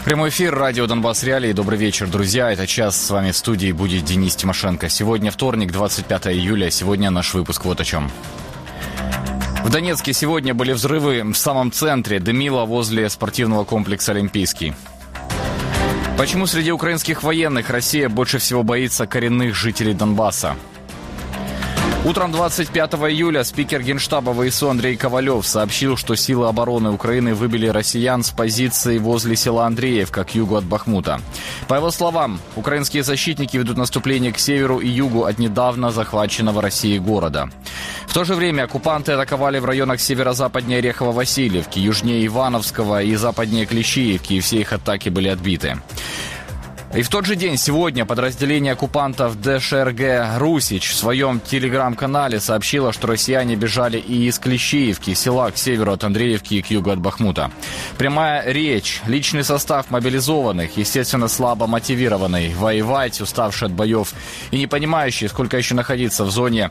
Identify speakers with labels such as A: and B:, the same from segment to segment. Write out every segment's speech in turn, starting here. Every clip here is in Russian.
A: Прямой эфир, радио «Донбасс Реалии». Добрый вечер, друзья. Это час. С вами в студии будет Денис Тимошенко. Сегодня вторник, 25 июля. Сегодня наш выпуск вот о чем. В Донецке сегодня были взрывы в самом центре. Дымило возле спортивного комплекса «Олимпийский». Почему среди украинских военных Россия больше всего боится коренных жителей Донбасса? Утром 25 июля спикер Генштаба ВСУ Андрей Ковалев сообщил, что силы обороны Украины выбили россиян с позиции возле села Андреевка к югу от Бахмута. По его словам, украинские защитники ведут наступление к северу и югу от недавно захваченного Россией города. В то же время оккупанты атаковали в районах северо-западнее Орехово-Васильевки, южнее Ивановского и западнее Клещиевки, и все их атаки были отбиты. И в тот же день, сегодня, подразделение оккупантов ДШРГ «Русич» в своем телеграм-канале сообщило, что россияне бежали и из Клещиевки, села к северу от Андреевки и к югу от Бахмута. Прямая речь, личный состав мобилизованных, естественно, слабо мотивированный воевать, уставший от боев и не понимающий, сколько еще находиться в зоне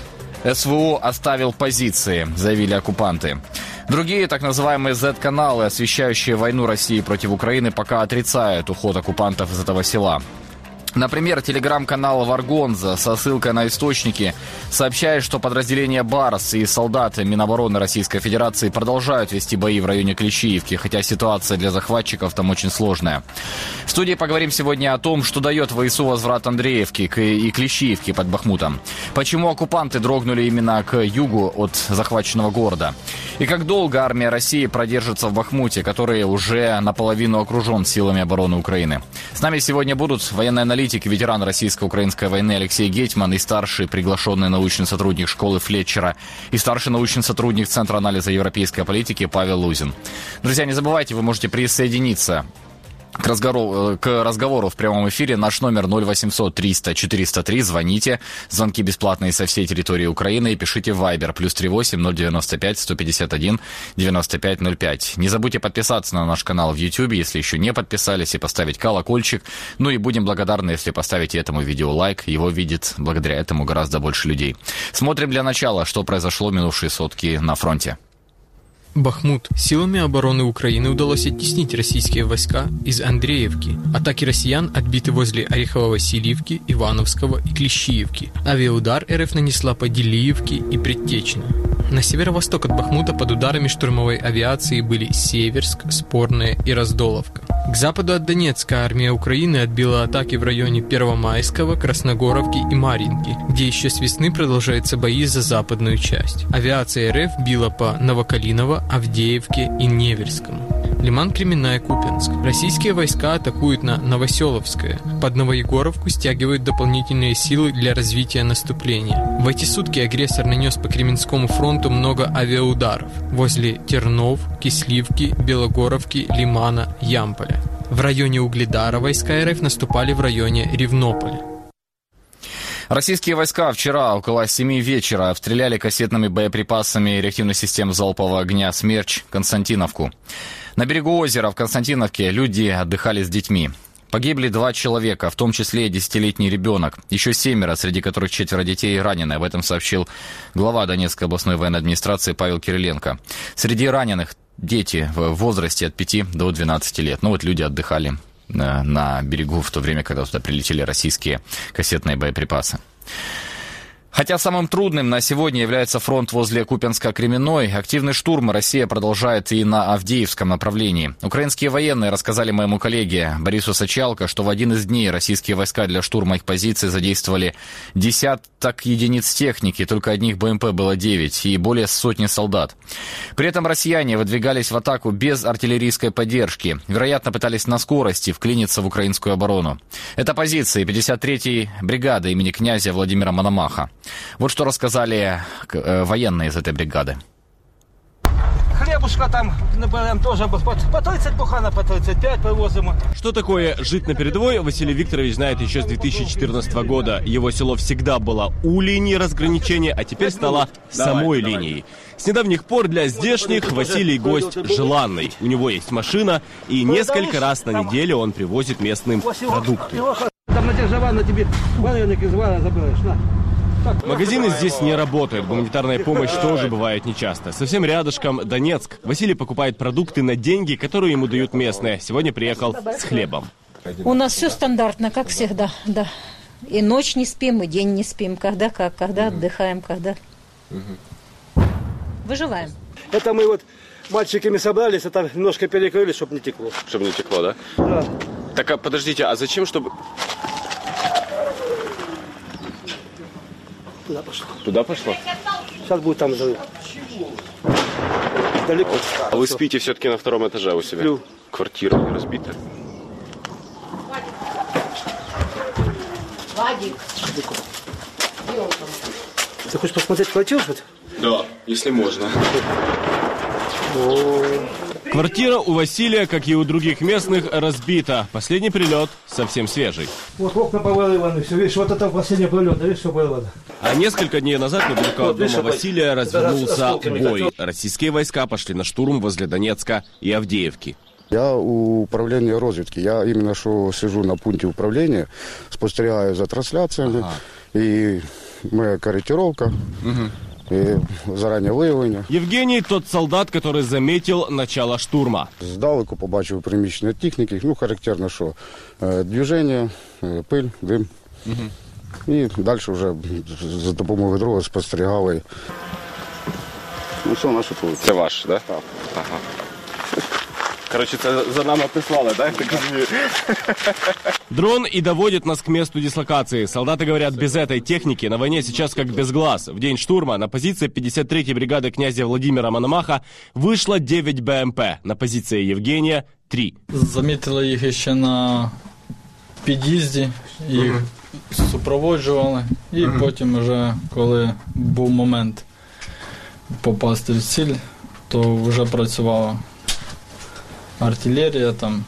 A: СВО, оставил позиции, заявили оккупанты. Другие так называемые Z-каналы, освещающие войну России против Украины, пока отрицают уход оккупантов из этого села. Например, телеграм-канал «Варгонза» со ссылкой на источники сообщает, что подразделения «Барс» и солдаты Минобороны Российской Федерации продолжают вести бои в районе Клещиевки, хотя ситуация для захватчиков там очень сложная. В студии поговорим сегодня о том, что дает ВСУ возврат Андреевки и Клещиевки под Бахмутом. Почему оккупанты дрогнули именно к югу от захваченного города. И как долго армия России продержится в Бахмуте, который уже наполовину окружен силами обороны Украины. С нами сегодня будут военный аналитик, ветеран российско-украинской войны Алексей Гетьман и старший приглашенный научный сотрудник школы Флетчера и старший научный сотрудник Центра анализа европейской политики Павел Лузин. Друзья, не забывайте, вы можете присоединиться к разговору в прямом эфире. Наш номер 0800 300 403. Звоните. Звонки бесплатные со всей территории Украины. И пишите в Viber. +38 095 151 95 05. Не забудьте подписаться на наш канал в YouTube, если еще не подписались, и поставить колокольчик. Ну и будем благодарны, если поставите этому видео лайк. Его видит благодаря этому гораздо больше людей. Смотрим для начала, что произошло минувшие сутки на фронте.
B: Бахмут. Силами обороны Украины удалось оттеснить российские войска из Андреевки. Атаки россиян отбиты возле Орехово-Васильевки, Ивановского и Клещиевки. Авиаудар РФ нанесла по Делиевке и Предтечно. На северо-восток от Бахмута под ударами штурмовой авиации были Северск, Спорное и Раздоловка. К западу от Донецка армия Украины отбила атаки в районе Первомайского, Красногоровки и Марьинки, где еще с весны продолжаются бои за западную часть. Авиация РФ била по Новокалиново, Авдеевке и Неверскому. Лиман-Кременная, Купянск. Российские войска атакуют на Новоселовское. Под Новоегоровку стягивают дополнительные силы для развития наступления. В эти сутки агрессор нанес по Кременскому фронту много авиаударов возле Тернов, Кисливки, Белогоровки, Лимана, Ямполя. В районе Угледара войска РФ наступали в районе Ревнополя.
A: Российские войска вчера около 7 вечера обстреляли кассетными боеприпасами реактивной системы залпового огня «Смерч» Константиновку. На берегу озера в Константиновке люди отдыхали с детьми. Погибли 2 человека, в том числе 10-летний ребенок. Еще 7, среди которых 4 детей ранены. Об этом сообщил глава Донецкой областной военной администрации Павел Кириленко. Среди раненых дети в возрасте от 5 до 12 лет. Ну вот люди отдыхали на берегу в то время, когда туда прилетели российские кассетные боеприпасы. Хотя самым трудным на сегодня является фронт возле Купянска-Кременной, активный штурм Россия продолжает и на Авдеевском направлении. Украинские военные рассказали моему коллеге Борису Сачалко, что в один из дней российские войска для штурма их позиций задействовали десяток единиц техники, только одних БМП было 9 и более сотни солдат. При этом россияне выдвигались в атаку без артиллерийской поддержки, вероятно, пытались на скорости вклиниться в украинскую оборону. Это позиции 53-й бригады имени князя Владимира Мономаха. Вот что рассказали военные из этой бригады.
C: Хлебушка там наберем тоже по 30 бухана, по 35 привозим.
D: Что такое жить на передовой, Василий Викторович знает еще с 2014 года. Его село всегда было у линии разграничения, а теперь стало самой линией. С недавних пор для здешних Василий гость желанный. У него есть машина, и несколько раз на неделю он привозит местным продукты.
C: Там на держава на тебе вареник из вара забираешь, на.
D: Магазины здесь не работают, гуманитарная помощь тоже бывает нечасто. Совсем рядышком Донецк. Василий покупает продукты на деньги, которые ему дают местные. Сегодня приехал с хлебом.
E: У нас все стандартно, как всегда, да. И ночь не спим, и день не спим. Когда как, когда отдыхаем, когда... Выживаем.
C: Это мы вот мальчиками собрались, это немножко перекрыли, чтобы не текло.
D: Чтобы не текло, да?
C: Да.
D: Так, а подождите, а зачем, чтобы...
C: Туда пошло.
D: Туда пошло?
C: Сейчас будет там взрыв. Далеко.
D: А вы спите все-таки на втором этаже у себя?
C: Сплю.
D: Квартира не разбита?
E: Вадик.
C: Ты хочешь посмотреть квартиру?
D: Да, если можно. Квартира у Василия, как и у других местных, разбита. Последний прилет совсем свежий.
C: Вот окна повырываны, все, видишь, вот это последний прилет, видишь, все повырывано.
D: А несколько дней назад недалеко от дома Василия развернулся
C: осколками
D: бой. Российские войска пошли на штурм возле Донецка и Авдеевки.
F: Я у управления розвідки. Я іменно що сижу на пункті управління, спостерігаю за трансляціями. І моя корректировка, и заранее виявлення.
D: Евгений тот солдат, который заметил начало штурма.
F: Здалеку побачив приміщення техніки. Ну, характерно, що движення, пиль, дим. І далі вже за допомогою другого спостерігали. Ну, все наше тут.
D: Це ваш, да? Так. Ага. Короче, це за нами прислали, да? Дрон и доводит нас к месту дислокации. Солдаты говорят, без этой техники на войне сейчас как без глаз. В день штурма на позиции 53-й бригады князя Владимира Мономаха вышло 9 БМП. На позиции Евгения 3.
G: Замітили їх ще на під'їзді, їх супроводжували. І потім вже, коли був момент попасти в ціль, то вже працювала артиллерия, там,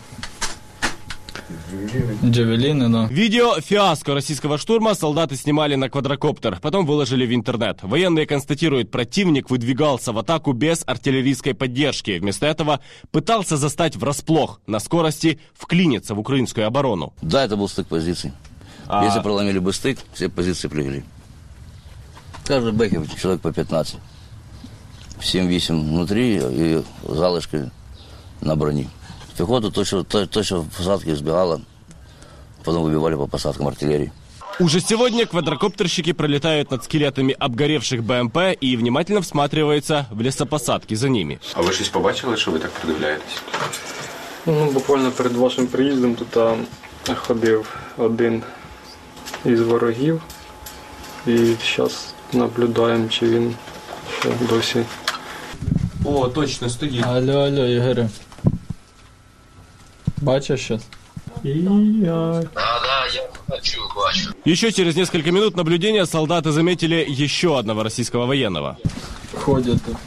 G: джавелины, да.
D: Видео фиаско российского штурма солдаты снимали на квадрокоптер, потом выложили в интернет. Военные констатируют, противник выдвигался в атаку без артиллерийской поддержки. Вместо этого пытался застать врасплох, на скорости вклиниться в украинскую оборону.
H: Да, это был стык позиций. Если проломили бы стык, все позиции прилегли. Каждый бэхе человек по 15. 7-8 внутри и залышки на броне. Пехоту точно в посадке сбегала, потом выбивали по посадкам артиллерии.
D: Уже сегодня квадрокоптерщики пролетают над скелетами обгоревших БМП и внимательно всматриваются в лесопосадки за ними.
I: А ви щось побачили, що ви так придивляєтесь?
G: Ну, буквально перед вашим приїздом тут ходив один із ворогів. І зараз наблюдаємо, чи він ще досі.
D: О, точно, стоит.
G: Алло, Ігоре. Бачиш щось?
I: Да, я бачу.
D: Еще через несколько минут наблюдения солдаты заметили еще одного российского военного.
G: Ходять тут.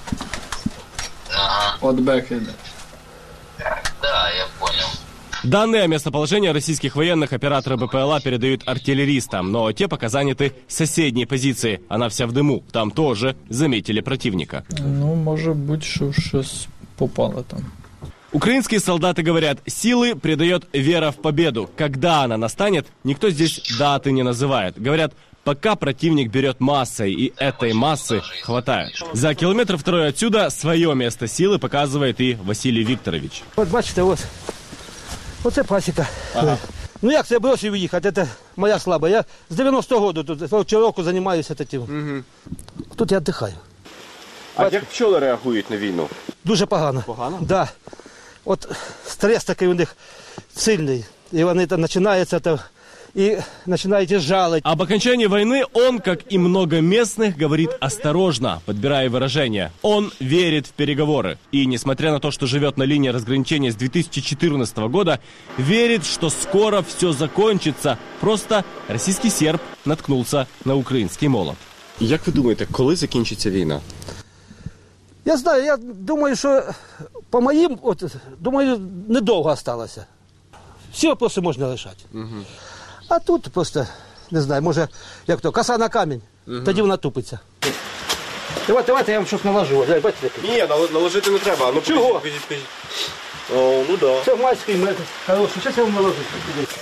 G: От беки.
I: Да, я понял.
D: Данные о местоположении российских военных операторы БПЛА передают артиллеристам, но те пока заняты соседней позицией. Она вся в дыму. Там тоже заметили противника.
G: Ну, може бути, що щось попало там.
D: Украинские солдаты говорят, силы придает вера в победу. Когда она настанет, никто здесь даты не называет. Говорят, пока противник берет массой, и этой массы хватает. За километр второй отсюда свое место силы показывает и Василий Викторович.
C: Вот бачите, оце пасіка. Ага. Ну як це бросив їхати, це моя слаба. Я з 90-го року тут року займаюся таким. Тут я віддихаю.
D: А як пчоли реагують на війну?
C: Дуже погано.
D: Погано?
C: Так. Да. От стрес такий у них сильний. І вони там починаються и начинаете жалить.
D: Об окончании войны он, как и много местных, говорит осторожно, подбирая выражения. Он верит в переговоры. И, несмотря на то, что живет на линии разграничения с 2014 года, верит, что скоро все закончится. Просто российский серб наткнулся на украинский молот.
J: Як ви думаєте, коли закінчиться війна?
C: Я знаю, я думаю, що по моїм, думаю, недовго осталося. Всі вопроси можна рішати. А тут просто, не знаю, може, як то, коса на камінь, тоді вона тупиться. Давайте я вам щось наложу. Бачите?
J: Ні, наложити не треба. Ну,
C: чого?
J: О, ну да.
C: Це майський мед. Хороший, зараз я вам наложу.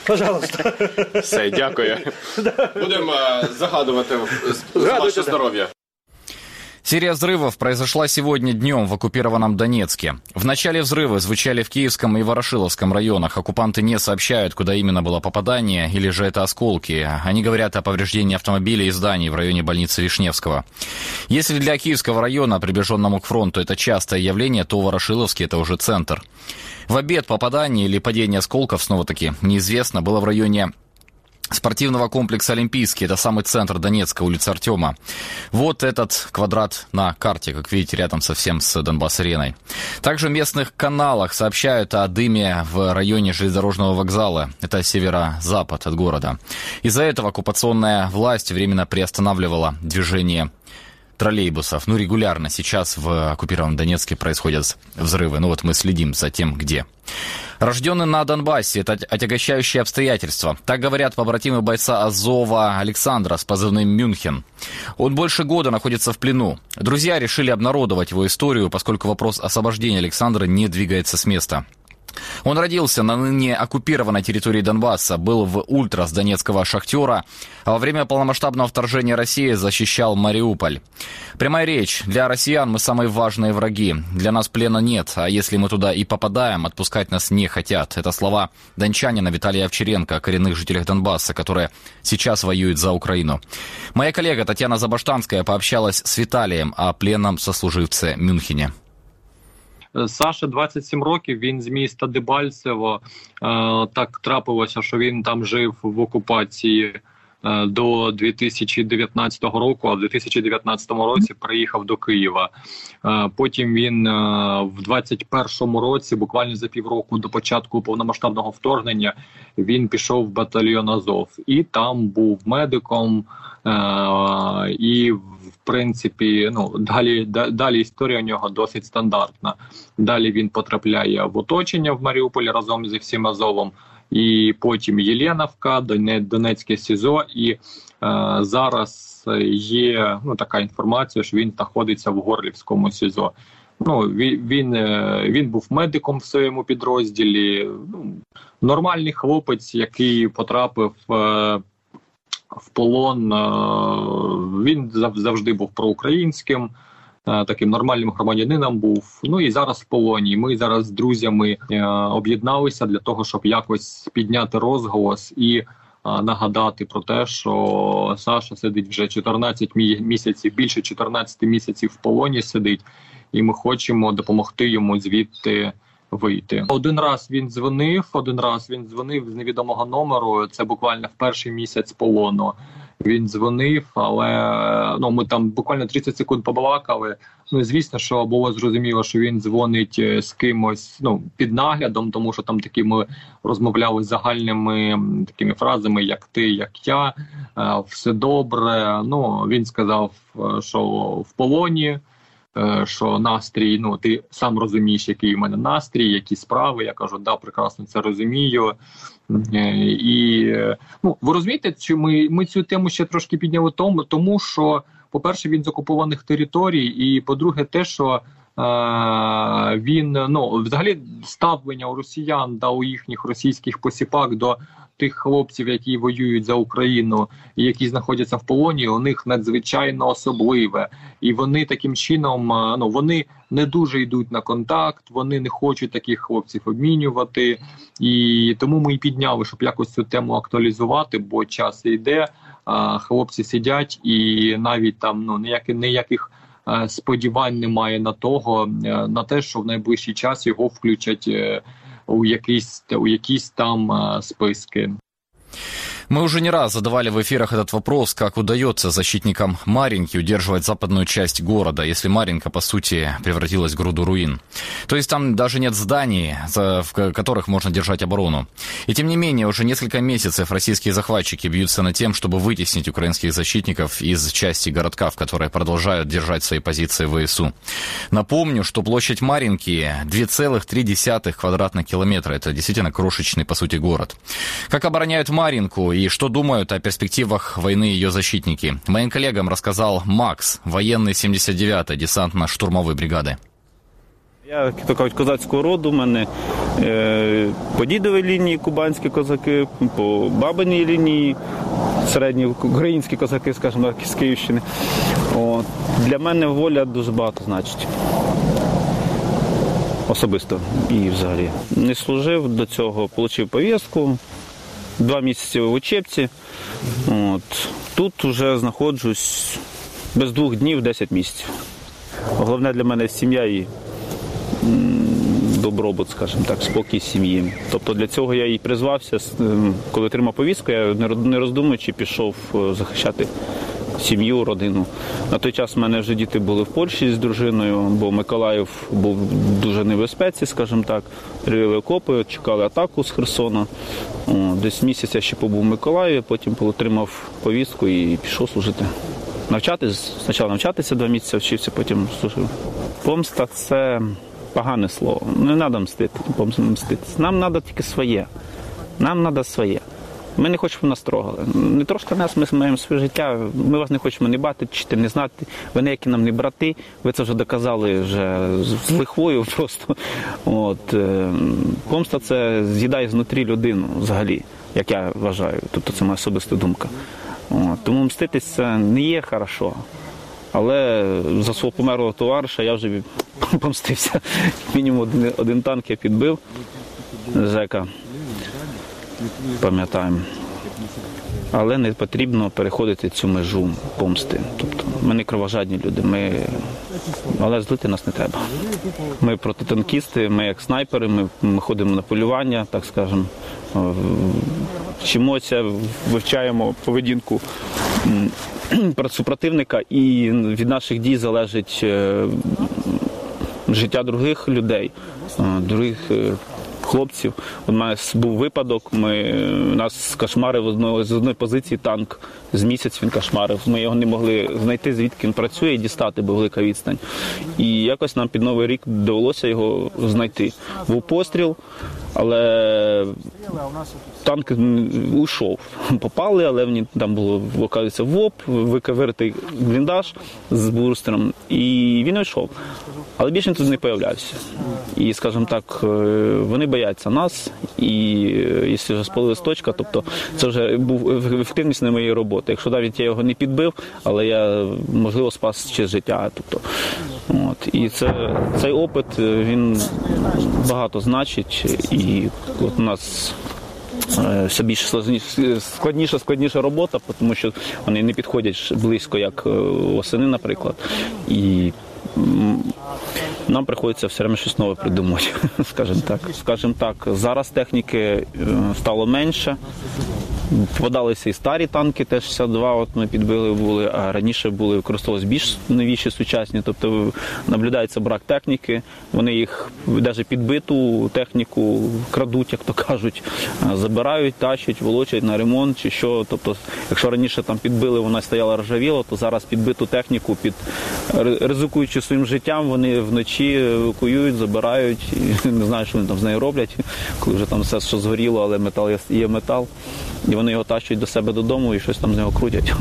C: Пожалуйста.
J: Все, дякую. Будемо загадувати ваше здоровье.
A: Серия взрывов произошла сегодня днем в оккупированном Донецке. В начале взрывы звучали в Киевском и Ворошиловском районах. Оккупанты не сообщают, куда именно было попадание, или же это осколки. Они говорят о повреждении автомобилей и зданий в районе больницы Вишневского. Если для Киевского района, приближенному к фронту, это частое явление, то Ворошиловский – это уже центр. В обед попадание или падение осколков, снова-таки, неизвестно, было в районе спортивного комплекса «Олимпийский». Это самый центр Донецка, улица Артема. Вот этот квадрат на карте, как видите, рядом совсем с Донбасс-ареной. Также в местных каналах сообщают о дыме в районе железнодорожного вокзала. Это северо-запад от города. Из-за этого оккупационная власть временно приостанавливала движение троллейбусов. Регулярно сейчас в оккупированном Донецке происходят взрывы. Вот мы следим за тем, где. Рожденный на Донбассе – это отягощающее обстоятельство. Так говорят побратимы бойца Азова Александра с позывным «Мюнхен». Он больше года находится в плену. Друзья решили обнародовать его историю, поскольку вопрос освобождения Александра не двигается с места. Он родился на ныне оккупированной территории Донбасса, был в ультрас донецкого «Шахтера», а во время полномасштабного вторжения России защищал Мариуполь. Прямая речь. Для россиян мы самые важные враги. Для нас плена нет, а если мы туда и попадаем, отпускать нас не хотят. Это слова дончанина Виталия Овчаренко о коренных жителях Донбасса, которые сейчас воюют за Украину. Моя коллега Татьяна Забаштанская пообщалась с Виталием о пленном сослуживце Мюнхене.
K: Саша 27 років, він з міста Дебальцево. Так трапилося, що він там жив в окупації до 2019 року, а в 2019 році приїхав до Києва. Потім він в 2021 році, буквально за півроку до початку повномасштабного вторгнення, він пішов в батальйон Азов. І там був медиком, і в принципі, далі історія у нього досить стандартна. Далі він потрапляє в оточення в Маріуполі разом зі всім Азовом, і потім Єленівка, Донецьке СІЗО, і зараз є така інформація, що він знаходиться в Горлівському СІЗО. Він був медиком в своєму підрозділі, нормальний хлопець, який потрапив в полон. Він завжди був проукраїнським, таким нормальним громадянином був. І зараз в полоні. Ми зараз з друзями об'єдналися для того, щоб якось підняти розголос і нагадати про те, що Саша сидить вже 14 місяців, більше 14 місяців в полоні сидить, і ми хочемо допомогти йому звідти вийти. Один раз він дзвонив з невідомого номеру, це буквально в перший місяць полону. Він дзвонив, але ми там буквально 30 секунд побалакали. Звісно, що було зрозуміло, що він дзвонить з кимось під наглядом, тому що там такі ми розмовляли загальними такими фразами, як ти, як я, все добре. Він сказав, що в полоні, що настрій, ти сам розумієш, який у мене настрій, які справи. Я кажу, да, прекрасно це розумію. І, ви розумієте, що ми цю тему ще трошки підняли тому, що, по-перше, він з окупованих територій, і, по-друге, те, що він, взагалі, ставлення у росіян, у їхніх російських посіпак до тих хлопців, які воюють за Україну і які знаходяться в полоні, у них надзвичайно особливе. І вони таким чином, вони не дуже йдуть на контакт, вони не хочуть таких хлопців обмінювати. І тому ми і підняли, щоб якось цю тему актуалізувати, бо час йде, хлопці сидять і навіть там ніяких сподівань немає на те, що в найближчий час його включать у якісь там списки.
A: Мы уже не раз задавали в эфирах этот вопрос, как удается защитникам Марьинки удерживать западную часть города, если Марьинка, по сути, превратилась в груду руин. То есть там даже нет зданий, в которых можно держать оборону. И тем не менее, уже несколько месяцев российские захватчики бьются над тем, чтобы вытеснить украинских защитников из части городка, в которой продолжают держать свои позиции ВСУ. Напомню, что площадь Марьинки 2,3 квадратных километра. Это действительно крошечный, по сути, город. Как обороняют Марьинку и что думают о перспективах войны ее защитники, моим коллегам рассказал Макс, военный 79-й десантно-штурмовой бригады.
L: Я, як то кажуть, козацького роду, у мене по дідовій лінії кубанські козаки, по бабиній лінії середні українські козаки, скажімо так, з Київщини. От. Для мене воля дуже багато значить. Особисто і взагалі. Не служив до цього, отримав повістку, 2 місяці в учебці. От. Тут вже знаходжусь без 2 днів 10 місяців. Головне для мене сім'я і добробут, скажімо так, спокій сім'ї. Тобто для цього я і призвався, коли отримав повістку, я не роздумуючи пішов захищати сім'ю, родину. На той час в мене вже діти були в Польщі з дружиною, бо Миколаїв був в дуже небезпеці, скажімо так. Рили окопи, чекали атаку з Херсона. Десь місяць я ще побув в Миколаєві, потім отримав повістку і пішов служити. Спочатку навчатися 2 місяці, вчився, потім служив. Помста – це погане слово. Не треба мститися. Нам треба тільки своє. Нам треба своє. Ми не хочемо, щоб нас трогали. Не трошки нас, ми маємо своє життя, ми вас не хочемо не бачити, не знати. Ви ніякі нам не брати, ви це вже доказали вже з лихвою просто. От. Помста – це з'їдає знутрі людину взагалі, як я вважаю. Тобто це моя особиста думка. От. Тому мститись це не є хорошо. Але за свого померлого товариша я вже помстився. Мінімум один танк я підбив, зека, пам'ятаємо. Але не потрібно переходити цю межу помсти. Тобто ми не кровожадні люди, але злити нас не треба. Ми протитанкісти, ми як снайпери, ми ходимо на полювання, так скажемо, вчимося, вивчаємо поведінку супротивника, і від наших дій залежить життя других людей, других хлопців. У нас був випадок, нас кошмарив з одної позиції танк, з місяць він кошмарив. Ми його не могли знайти, звідки він працює, і дістати, бо велика відстань. І якось нам під Новий рік довелося його знайти. Був постріл, але танк уйшов. Попали, але там було, оказується, ВОП, виковиритий бліндаж з бурстером, і він уйшов. Але більше він тут не появлявся. І, скажімо так, вони бояться нас, і якщо вже спалилась точка, тобто це вже був ефективність не моєї роботи. Якщо навіть я його не підбив, але я, можливо, спас ще життя. Тобто, от. І цей опит, він багато значить, і от у нас все більше складніша робота, тому що вони не підходять близько, як восени, наприклад. І нам приходиться все время щось нове придумати, скажімо так. Зараз техніки стало менше. Попадалися і старі танки, теж 62, от ми підбили були, а раніше використовувалися більш новіші, сучасні. Тобто наблюдається брак техніки, вони їх навіть підбиту техніку крадуть, як то кажуть, забирають, тащать, волочать на ремонт чи що. Тобто, якщо раніше там підбили, вона стояла ржавіла, то зараз підбиту техніку, ризикуючи своїм життям, вони вночі евакуюють, забирають, і не знаю, що вони там з нею роблять, коли вже там все, що згоріло, але метал є метал. І вони його тащують до себе додому і щось там з нього крутять.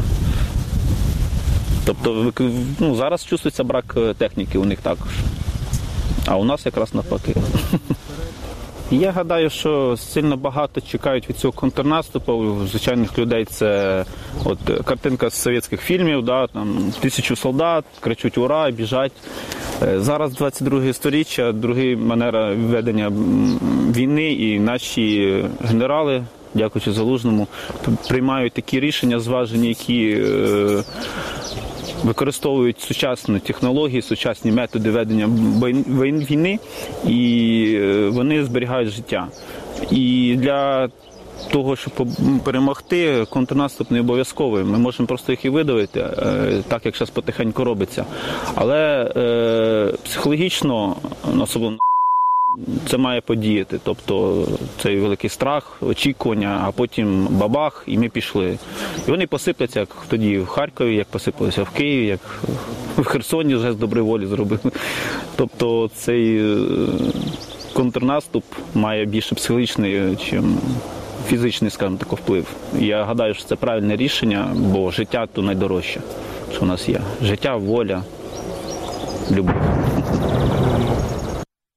L: Тобто зараз чувствується брак техніки у них також. А у нас якраз навпаки. Я гадаю, що сильно багато чекають від цього контрнаступу. У звичайних людей це от картинка з совєтських фільмів, да, там 1000 солдат, кричуть «Ура!», біжать. Зараз 22 сторіччя, друга манера ведення війни, і наші генерали, дякуючи Залужному, приймають такі рішення зважені, які використовують сучасні технології, сучасні методи ведення війни, і вони зберігають життя. І для того, щоб перемогти, контрнаступ не обов'язковий. Ми можемо просто їх і видавити, так як зараз потихеньку робиться. Але психологічно, особливо, це має подіяти, тобто цей великий страх, очікування, а потім бабах, і ми пішли. І вони посипляться, як тоді в Харкові, як посипалися в Києві, як в Херсоні вже з доброї волі зробили. Тобто цей контрнаступ має більше психологічний, ніж фізичний, скажімо так, вплив. Я гадаю, що це правильне рішення, бо життя – то найдорожче, що в нас є. Життя, воля, любов.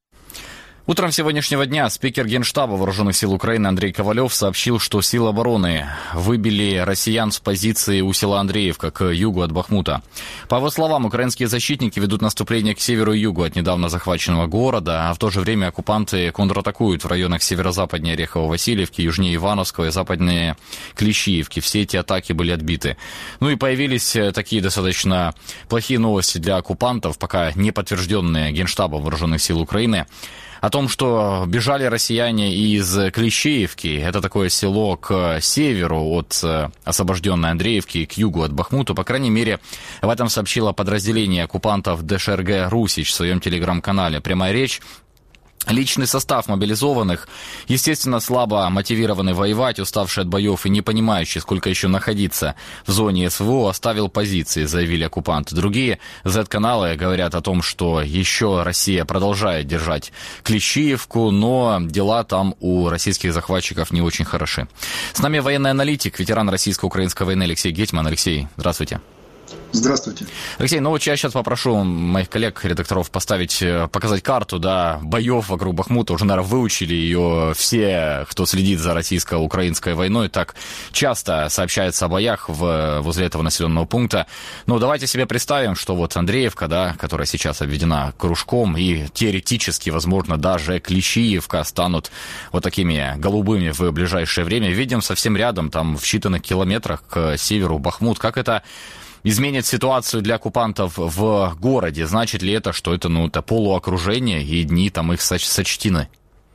A: Утром сегодняшнего дня спикер Генштаба Вооруженных сил Украины Андрей Ковалев сообщил, что силы обороны выбили россиян с позиции у села Андреевка к югу от Бахмута. По его словам, украинские защитники ведут наступление к северу и югу от недавно захваченного города, а в то же время оккупанты контратакуют в районах северо-западнее Орехово-Васильевки, южнее Ивановского и западнее Клещиевки. Все эти атаки были отбиты. Ну и появились такие достаточно плохие новости для оккупантов, пока не подтвержденные Генштабом Вооруженных сил Украины, о том, что бежали россияне из Клещеевки, это такое село к северу от освобожденной Андреевки, к югу от Бахмута. По крайней мере, в этом сообщило подразделение оккупантов ДШРГ «Русич» в своем телеграм-канале. Прямая речь. Личный состав мобилизованных, естественно, слабо мотивированный воевать, уставший от боев и не понимающий, сколько еще находиться в зоне СВО, оставил позиции, заявили оккупанты. Другие Z-каналы говорят о том, что еще Россия продолжает держать Клещиевку, но дела там у российских захватчиков не очень хороши. С нами военный аналитик, ветеран российско-украинской войны Алексей Гетьман. Алексей, здравствуйте.
M: Здравствуйте.
A: Алексей, ну вот я сейчас попрошу моих коллег-редакторов показать карту, да, боев вокруг Бахмута. Уже, наверное, выучили ее все, кто следит за российско-украинской войной. Так часто сообщается о боях возле этого населенного пункта. Но давайте себе представим, что вот Андреевка, да, которая сейчас обведена кружком, и теоретически, возможно, даже Клещиевка станут вот такими голубыми в ближайшее время. Видим совсем рядом, там в считанных километрах к северу Бахмут. Как это изменит ситуацию для оккупантов в городе? Значит ли это, что это, это полуокружение и дни там их сочтены?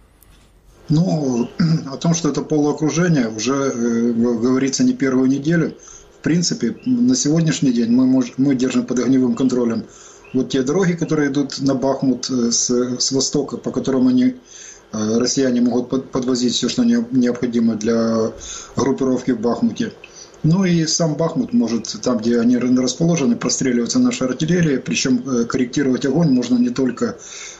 M: Ну, о том, что это полуокружение, уже говорится не первую неделю. В принципе, на сегодняшний день мы держим под огневым контролем вот те дороги, которые идут на Бахмут с востока, по которым россияне могут подвозить все, что необходимо для группировки в Бахмуте. Ну и сам Бахмут может, там, где они расположены, простреливаться нашей артиллерией, причем корректировать огонь можно не только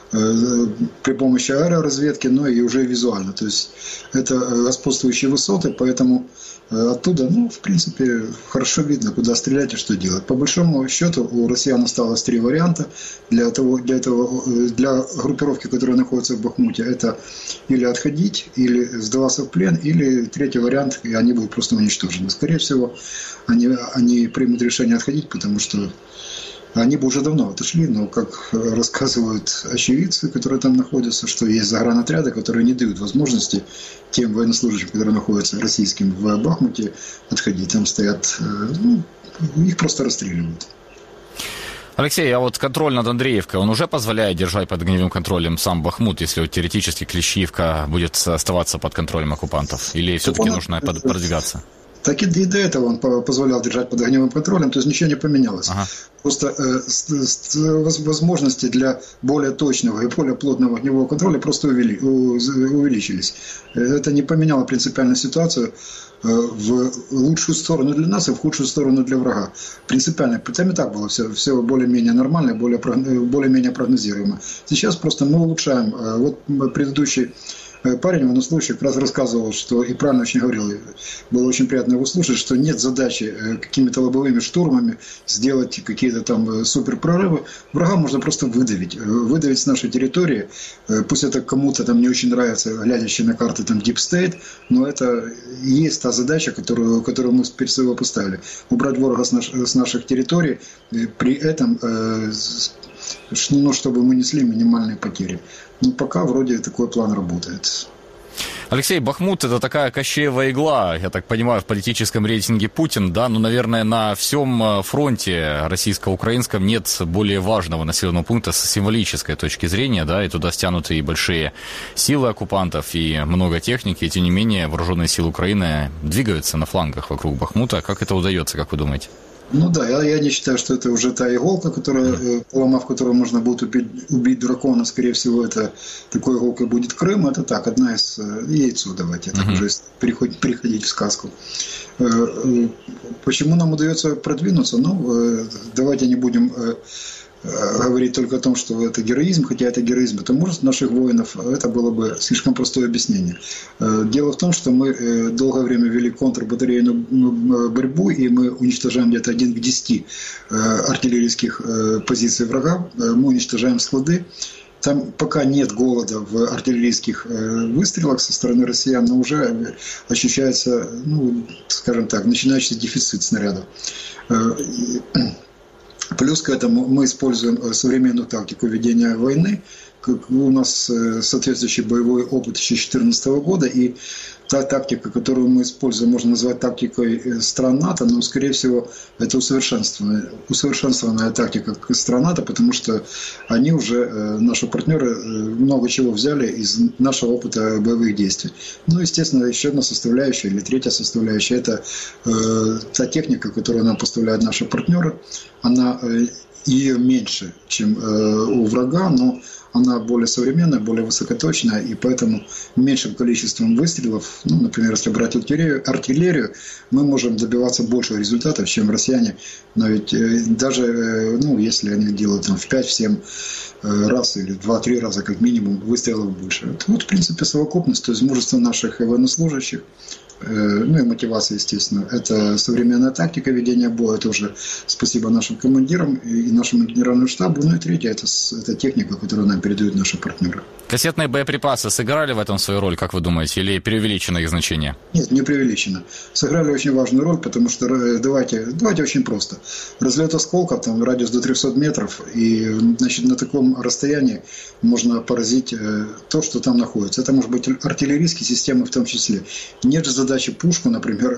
M: при помощи аэроразведки, но и уже визуально. То есть это господствующие высоты, поэтому оттуда, в принципе, хорошо видно, куда стрелять и что делать. По большому счету у россиян осталось 3 варианта для группировки, которая находится в Бахмуте. Это или отходить, или сдаваться в плен, или третий вариант, и они будут просто уничтожены. Скорее всего, они примут решение отходить, потому что они бы уже давно отошли, но, как рассказывают очевидцы, которые там находятся, что есть загранотряды, которые не дают возможности тем военнослужащим, которые находятся российским в Бахмуте, отходить. Там стоят, их просто расстреливают.
A: Алексей, а вот контроль над Андреевкой, он уже позволяет держать под огневым контролем сам Бахмут, если вот теоретически Клещиевка будет оставаться под контролем оккупантов? Или все-таки нужно продвигаться?
M: Так и до этого он позволял держать под огневым контролем, то есть ничего не поменялось. Ага. Просто возможности для более точного и более плотного огневого контроля просто увеличились. Это не поменяло принципиальную ситуацию в лучшую сторону для нас и в худшую сторону для врага. Принципиально. Там и так было все более-менее нормально, более-менее прогнозируемо. Сейчас просто мы улучшаем. Вот предыдущий парень, военнослужащий, как раз рассказывал, что, и правильно очень говорил, было очень приятно его слушать, что нет задачи какими-то лобовыми штурмами сделать какие-то там суперпрорывы. Врага можно просто выдавить с нашей территории. Пусть это кому-то там не очень нравится, глядящий на карты там Deep State, но это и есть та задача, которую мы перед собой поставили. Убрать ворога с наших территорий, при этом чтобы мы несли минимальные потери. Но пока вроде такой план работает.
A: Алексей, Бахмут — это такая кощеевая игла, я так понимаю, в политическом рейтинге Путин, да? Ну, наверное, на всем фронте российско-украинском нет более важного населенного пункта с символической точки зрения, да, и туда стянуты и большие силы оккупантов, и много техники, и тем не менее вооруженные силы Украины двигаются на флангах вокруг Бахмута. Как это удается, как вы думаете?
M: Ну да, я не считаю, что это уже та иголка, поломав которую можно будет убить дракона. Скорее всего, это такой иголкой будет Крым. Это так, одна из яйцо, давайте так уже переходить в сказку. Почему нам удается продвинуться? Давайте не будем говорить только о том, что это героизм, хотя это героизм, это может наших воинов, это было бы слишком простое объяснение. Дело в том, что мы долгое время вели контрбатарейную борьбу, и мы уничтожаем где-то 1 к 10 артиллерийских позиций врага, мы уничтожаем склады, Там пока нет голода в артиллерийских выстрелах со стороны россиян, но уже ощущается, ну, скажем так, начинающийся дефицит снарядов. Плюс к этому мы используем современную тактику ведения войны. У нас соответствующий боевой опыт еще 2014 года, и та тактика, которую мы используем, можно назвать тактикой стран НАТО, но, скорее всего, это усовершенствованная тактика стран НАТО, потому что они уже, наши партнеры, много чего взяли из нашего опыта боевых действий. Ну, естественно, еще одна составляющая, или третья составляющая, это та техника, которую нам поставляют наши партнеры. Ее меньше, чем у врага, но она более современная, более высокоточная, и поэтому меньшим количеством выстрелов, ну, например, если брать артиллерию, мы можем добиваться большего результатов, чем россияне. Но ведь даже, ну, если они делают там, в 5-7 раз или 2-3 раза как минимум выстрелов больше. Вот, в принципе, совокупность, то есть мужество наших военнослужащих, ну и мотивация, естественно. Это современная тактика ведения боя, это уже спасибо нашим командирам и нашему генеральному штабу. Ну и третье, это техника, которую нам передают наши партнеры.
A: Кассетные боеприпасы сыграли в этом свою роль, как вы думаете, или преувеличено их значение?
M: Нет, не преувеличено. Сыграли очень важную роль, потому что, давайте очень просто. Разлет осколков, там радиус до 300 метров, и, значит, на таком расстоянии можно поразить то, что там находится. Это может быть артиллерийские системы в том числе. Нет же задачи пушку, например,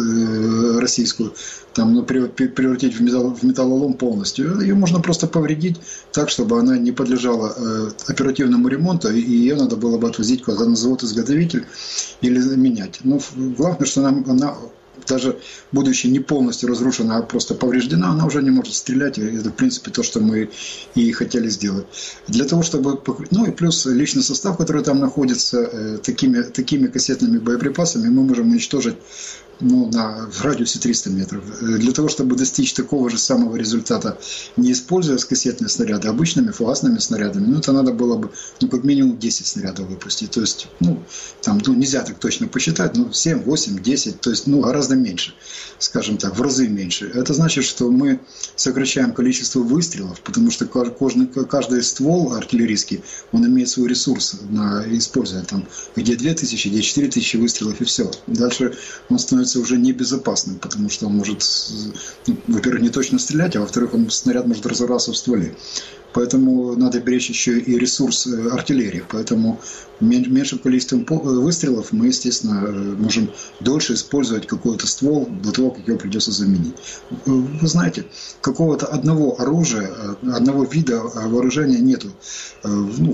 M: российскую, там, превратить в металлолом полностью. Ее можно просто повредить так, чтобы она не подлежала оперативному ремонту, и ее надо было бы отвозить куда-то на завод-изготовитель или менять. Но главное, что она, даже будучи не полностью разрушена, а просто повреждена, она уже не может стрелять. И это, в принципе, то, что мы и хотели сделать. Для того, чтобы... Ну и плюс личный состав, который там находится, такими кассетными боеприпасами мы можем уничтожить, ну, в радиусе 300 метров. Для того, чтобы достичь такого же самого результата, не используя кассетные снаряды, а обычными фугасными снарядами, ну, это надо было бы, ну, как минимум 10 снарядов выпустить. То есть, ну, там, ну, нельзя так точно посчитать, ну, 7, 8, 10, то есть, ну, гораздо меньше, скажем так, в разы меньше. Это значит, что мы сокращаем количество выстрелов, потому что каждый ствол артиллерийский, он имеет свой ресурс, используя там, где 2000, где 4000 выстрелов, и все. Дальше он становится уже небезопасным, потому что он может, во-первых, не точно стрелять, а во-вторых, снаряд может разорваться в стволе. Поэтому надо беречь еще и ресурс артиллерии. Поэтому меньшим количеством выстрелов мы, естественно, можем дольше использовать какой-то ствол до того, как его придется заменить. Вы знаете, какого-то одного оружия, одного вида вооружения нету, ну,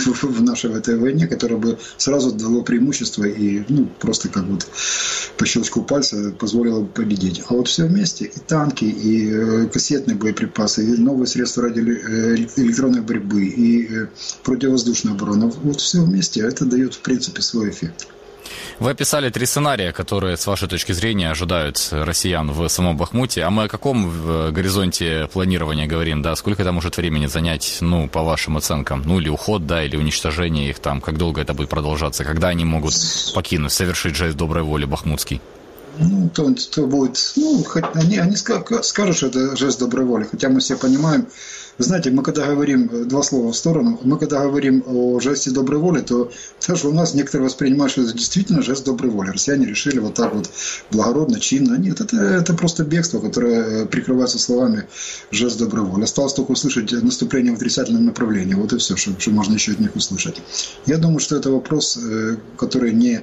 M: в нашей этой войне, которое бы сразу дало преимущество и, ну, просто как вот по щелчку пальца позволило бы победить. А вот все вместе, и танки, и кассетные боеприпасы, и новые средства электронной борьбы, и противовоздушная оборона, вот все вместе, это дает, в принципе, свой эффект.
A: Вы описали 3 сценария, которые, с вашей точки зрения, ожидают россиян в самом Бахмуте. А мы о каком горизонте планирования говорим? Да? Сколько это может времени занять, ну, по вашим оценкам? Ну, или уход, да, или уничтожение их там? Как долго это будет продолжаться? Когда они могут покинуть, совершить жест доброй воли бахмутский?
M: Ну, то будет... Ну, они скажут, что это жест доброй воли, хотя мы все понимаем. Вы знаете, мы когда говорим, 2 слова в сторону, мы когда говорим о жесте доброй воли, то даже у нас некоторые воспринимают, что это действительно жест доброй воли. Россияне решили вот так вот благородно, чинно. Нет, это просто бегство, которое прикрывается словами жест доброй воли. Осталось только услышать наступление в отрицательном направлении. Вот и все, что можно еще от них услышать. Я думаю, что это вопрос, который не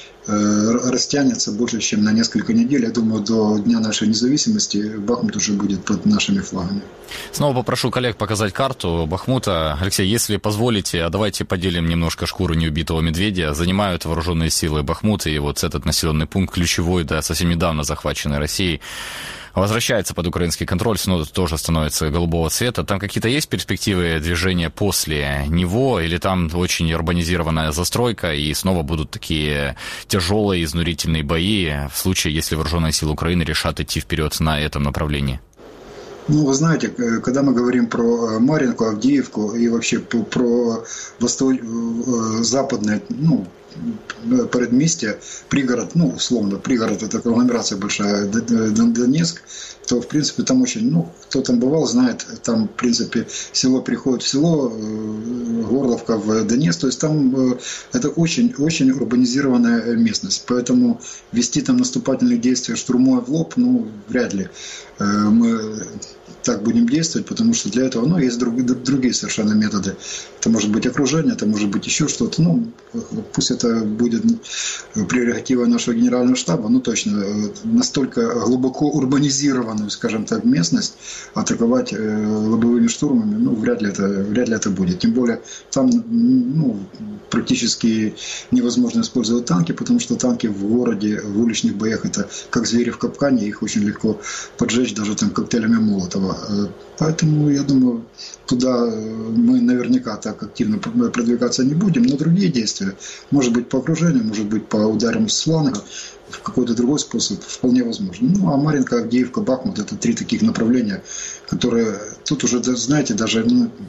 M: растянется больше, чем на несколько недель. Я думаю, до Дня нашей независимости Бахмут уже будет под нашими флагами.
A: Снова попрошу коллег показать карту Бахмута. Алексей, если позволите, давайте поделим немножко шкуру неубитого медведя. Занимают вооруженные силы Бахмута, и вот этот населенный пункт ключевой, да, совсем недавно захваченный Россией, возвращается под украинский контроль, снова тоже становится голубого цвета. Там какие-то есть перспективы движения после него, или там очень урбанизированная застройка, и снова будут такие тяжелые, изнурительные бои в случае, если вооруженные силы Украины решат идти вперед на этом направлении?
M: Ну, вы знаете, когда мы говорим про Марьинку, Авдеевку и вообще про западные, ну, предместье, пригород, ну, условно, пригород, это агломерация большая, Донецк, то, в принципе, там очень, ну, кто там бывал, знает, там, в принципе, село приходит в село, Горловка в Донецк, то есть там это очень урбанизированная местность, поэтому вести там наступательные действия штурмуя в лоб, ну, вряд ли мы так будем действовать, потому что для этого, ну, есть другие совершенно методы. Это может быть окружение, это может быть еще что-то. Ну, пусть это будет прерогатива нашего генерального штаба, ну, точно, настолько глубоко урбанизированную, скажем так, местность атаковать лобовыми штурмами, ну, вряд ли это будет. Тем более, там, ну, практически невозможно использовать танки, потому что танки в городе, в уличных боях, это как звери в капкане, их очень легко поджечь даже там коктейлями Молотова. Поэтому, я думаю, туда мы наверняка так активно продвигаться не будем, но другие действия, может быть по окружению, может быть по ударам с фланга, в какой-то другой способ, вполне возможно. Ну, а Марьинка, Авдеевка, Бахмут – это 3 таких направления, которые тут уже, знаете, даже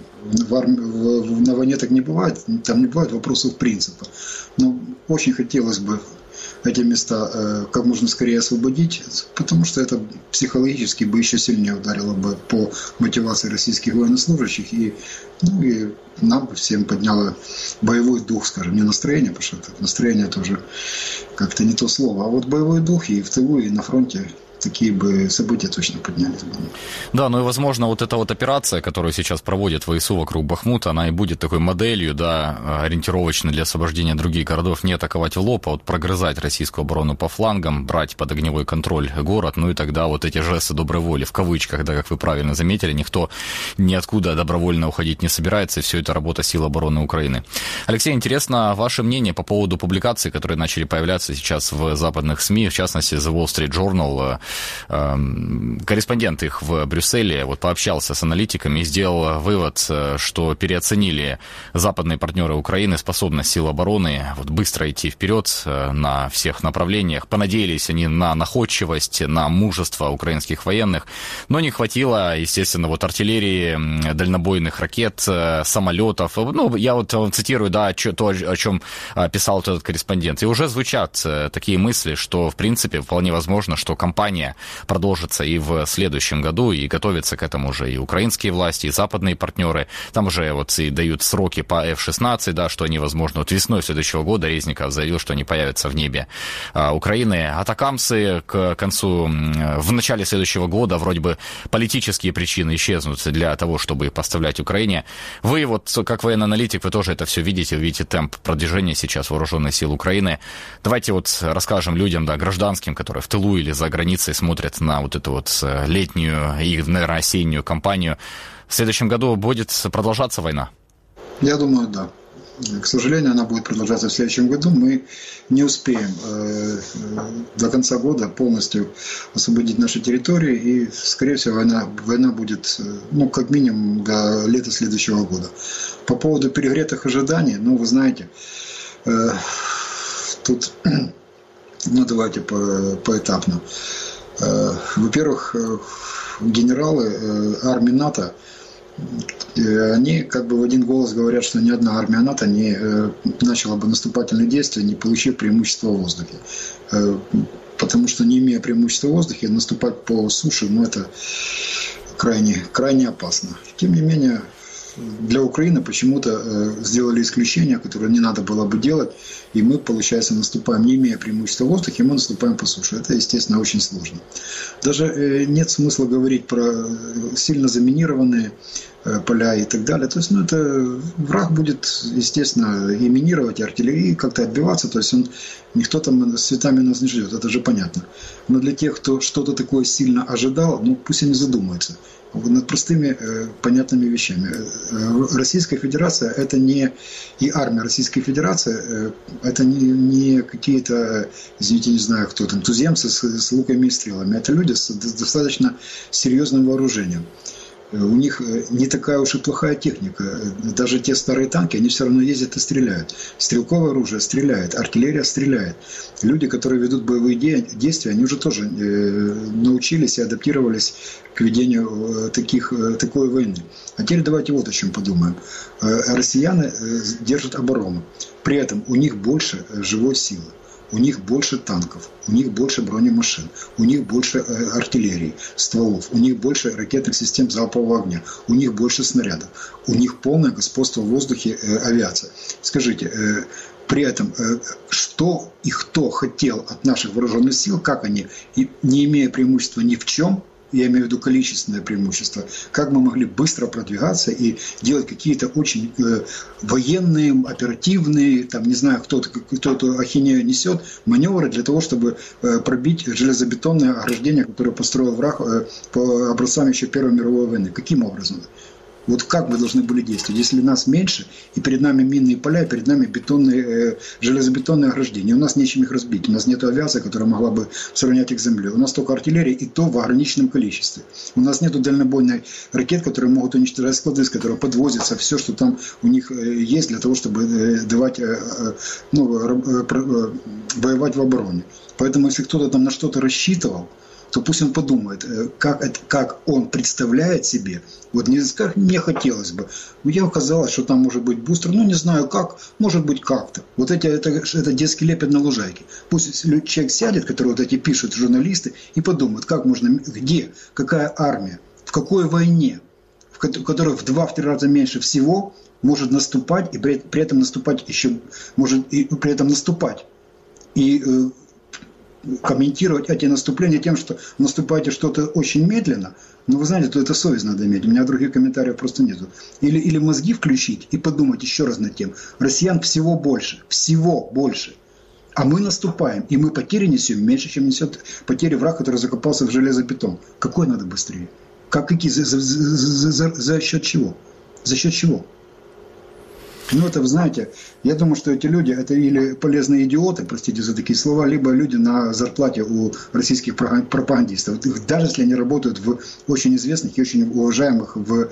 M: на войне так не бывает, там не бывает вопросов принципа. Но очень хотелось бы эти места как можно скорее освободить, потому что это психологически бы еще сильнее ударило бы по мотивации российских военнослужащих, и, ну, и нам бы всем подняло боевой дух, скажем, не настроение, потому что это настроение тоже как-то не то слово, а вот боевой дух и в тылу, и на фронте. Такие бы события точно подняли.
A: Да, ну и, возможно, вот эта вот операция, которую сейчас проводит ВСУ вокруг Бахмута, она и будет такой моделью, да, ориентировочной для освобождения других городов, не атаковать в лоб, а вот прогрызать российскую оборону по флангам, брать под огневой контроль город, ну и тогда вот эти жесты доброй воли, в кавычках, да, как вы правильно заметили, никто ниоткуда добровольно уходить не собирается, и все это работа сил обороны Украины. Алексей, интересно ваше мнение по поводу публикаций, которые начали появляться сейчас в западных СМИ, в частности, The Wall Street Journal. Корреспондент их в Брюсселе вот пообщался с аналитиками и сделал вывод, что переоценили западные партнеры Украины способность сил обороны вот быстро идти вперед на всех направлениях. Понадеялись они на находчивость, на мужество украинских военных, но не хватило, естественно, вот артиллерии, дальнобойных ракет, самолетов. Ну, я вот цитирую, да, то, о чем писал этот корреспондент. И уже звучат такие мысли, что, в принципе, вполне возможно, что кампания продолжится и в следующем году, и готовятся к этому уже и украинские власти, и западные партнеры. Там уже вот и дают сроки по F-16, да, что они, возможно, вот весной следующего года Резников заявил, что они появятся в небе Украины. Атакамсы к концу, в начале следующего года вроде бы политические причины исчезнут для того, чтобы поставлять Украине. Вы вот, как военный аналитик, вы тоже это все видите, вы видите темп продвижения сейчас вооруженных сил Украины. Давайте вот расскажем людям, да, гражданским, которые в тылу или за границей смотрят на вот эту вот летнюю и, наверное, осеннюю кампанию. В следующем году будет продолжаться война?
M: Я думаю, да. К сожалению, она будет продолжаться в следующем году. Мы не успеем до конца года полностью освободить наши территории, и, скорее всего, война будет, ну, как минимум, до лета следующего года. По поводу перегретых ожиданий, ну, вы знаете, тут, ну, давайте поэтапно. Во-первых, генералы армии НАТО, они как бы в один голос говорят, что ни одна армия НАТО не начала бы наступательные действия, не получив преимущество в воздухе. Потому что, не имея преимущества в воздухе, наступать по суше, ну, это крайне опасно. Тем не менее, для Украины почему-то сделали исключение, которое не надо было бы делать, и мы, получается, наступаем, не имея преимущества в воздухе, мы наступаем по суше. Это, естественно, очень сложно. Даже нет смысла говорить про сильно заминированные поля и так далее. То есть, ну, это враг будет, естественно, и минировать, и артиллерии, как-то отбиваться. То есть, никто там с цветами нас не ждет, это же понятно. Но для тех, кто что-то такое сильно ожидал, ну, пусть они задумаются над простыми понятными вещами. Российская Федерация – это не и армия Российской Федерации, это не какие-то, извините, не знаю кто там, туземцы с луками и стрелами. Это люди с достаточно серьезным вооружением. у них не такая уж и плохая техника. Даже те старые танки, они все равно ездят и стреляют. Стрелковое оружие стреляет, артиллерия стреляет. Люди, которые ведут боевые действия, они уже тоже научились и адаптировались к ведению такой войны. А теперь давайте вот о чем подумаем. Россияне держат оборону. При этом у них больше живой силы. У них больше танков, у них больше бронемашин, у них больше артиллерии, стволов, у них больше ракетных систем залпового огня, у них больше снарядов, у них полное господство в воздухе, авиация. Скажите, при этом что и кто хотел от наших вооруженных сил, как они, не имея преимущества ни в чем, я имею в виду количественное преимущество, как мы могли быстро продвигаться и делать какие-то очень военные, оперативные, там, не знаю, кто-то ахинею несет, маневры для того, чтобы пробить железобетонное ограждение, которое построил враг по образцам еще Первой мировой войны. Каким образом? Вот как мы должны были действовать, если нас меньше, и перед нами минные поля, и перед нами железобетонные ограждения. У нас нечем их разбить, у нас нет авиации, которая могла бы сравнять их с землей. У нас только артиллерия, и то в ограниченном количестве. У нас нет дальнобойной ракет, которые могут уничтожать склады, с которых подвозится все, что там у них есть, для того, чтобы воевать в обороне. Поэтому, если кто-то там на что-то рассчитывал, то пусть он подумает, как он представляет себе. Вот не скажет, мне хотелось бы. Мне казалось, что там может быть бустер. Ну, не знаю как, может быть как-то. Вот это детский лепет на лужайке. Пусть человек сядет, который вот эти пишут журналисты, и подумает, как можно, где, какая армия, в какой войне, в которой в 2-3 раза меньше всего может наступать, и при этом наступать еще, может и при этом наступать. И комментировать эти наступления тем, что наступаете что-то очень медленно, но вы знаете, то это совесть надо иметь. У меня других комментариев просто нету. Или мозги включить и подумать еще раз над тем. Россиян всего больше. А мы наступаем, и мы потери несем меньше, чем несет потери враг, который закопался в железобетон. Какой надо быстрее? Какие? За счет чего? За счет чего? Ну, это, вы знаете, я думаю, что эти люди, это или полезные идиоты, простите за такие слова, либо люди на зарплате у российских пропагандистов. Даже если они работают в очень известных и очень уважаемых в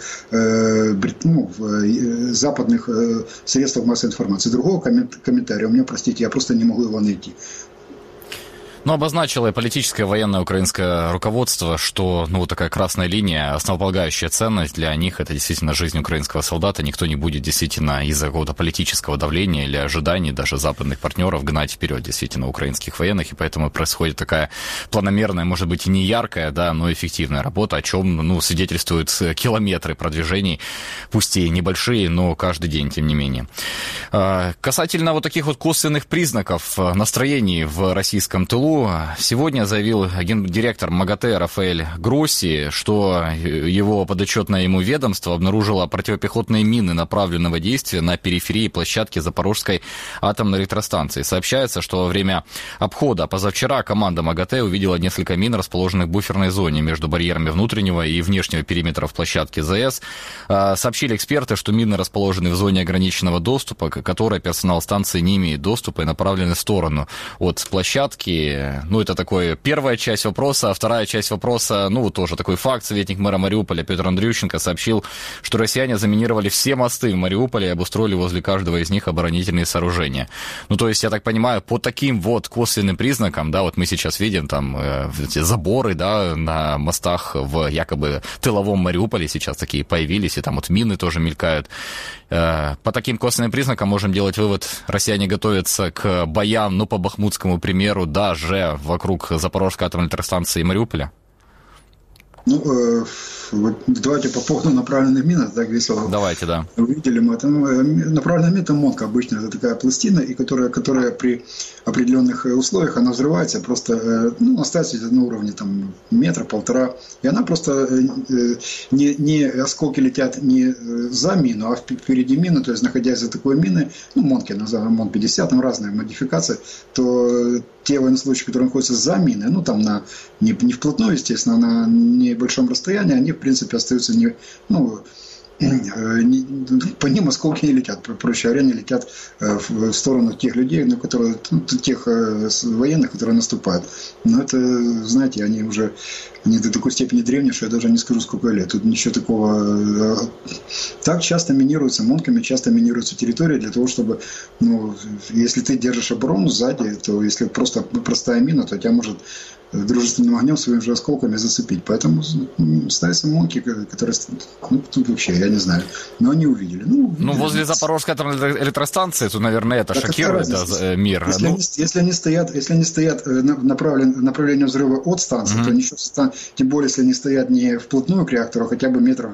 M: западных средствах массовой информации. Другого комментария у меня, простите, я просто не могу его найти.
A: Но обозначило и политическое, военное украинское руководство, что вот такая красная линия, основополагающая ценность для них, это действительно жизнь украинского солдата. Никто не будет действительно из-за какого-то политического давления или ожиданий даже западных партнеров гнать вперед действительно украинских военных. И поэтому происходит такая планомерная, может быть, и не яркая, да, но эффективная работа, о чем свидетельствуют километры продвижений, пусть и небольшие, но каждый день, тем не менее. Касательно вот таких вот косвенных признаков настроений в российском тылу, сегодня заявил гендиректор МАГАТЭ Рафаэль Гросси, что его подотчетное ему ведомство обнаружило противопехотные мины направленного действия на периферии площадки Запорожской атомной электростанции. Сообщается, что во время обхода позавчера команда МАГАТЭ увидела несколько мин, расположенных в буферной зоне между барьерами внутреннего и внешнего периметров площадки ЗАЭС. Сообщили эксперты, что мины расположены в зоне ограниченного доступа, к которой персонал станции не имеет доступа и направлены в сторону от площадки. Это такой первая часть вопроса, а вторая часть вопроса, тоже такой факт. Советник мэра Мариуполя Петр Андрющенко сообщил, что россияне заминировали все мосты в Мариуполе и обустроили возле каждого из них оборонительные сооружения. То есть, я так понимаю, по таким вот косвенным признакам, да, вот мы сейчас видим там эти заборы, да, на мостах в якобы тыловом Мариуполе сейчас такие появились, и там вот мины тоже мелькают. По таким косвенным признакам можем делать вывод, россияне готовятся к боям, по бахмутскому примеру, даже вокруг Запорожской атомной электростанции и Мариуполя?
M: Давайте по поводу направленных мин, это так весело.
A: Давайте, да.
M: Увидели мы это. Направленная мина, это монка обычно, это такая пластина, и которая при определенных условиях, она взрывается, просто остается на уровне там, метра-полтора, и она просто не осколки летят не за мину, а впереди мины, то есть находясь за такой миной, монки, назовем МОН-50, там разные модификации, то те военнослужащие, которые находятся за миной, там не вплотную, естественно, на небольшом расстоянии, они, в принципе, остаются по ним осколки не летят, проще говоря, не летят в сторону тех людей, тех военных, которые наступают. Но это, знаете, они до такой степени древние, что я даже не скажу, сколько лет. Тут ничего такого. Так часто минируются, монками часто минируются территории для того, чтобы, если ты держишь оборону сзади, то если просто простая мина, то тебя может дружественным огнем своими же осколками зацепить. Поэтому ставятся монки, которые... тут вообще, я не знаю. Но они увидели.
A: Возле Запорожской электростанции, то, наверное, это шокирует мир.
M: Если они стоят направлением взрыва от станции, то ничего, тем более, если они стоят не вплотную к реактору, а хотя бы метров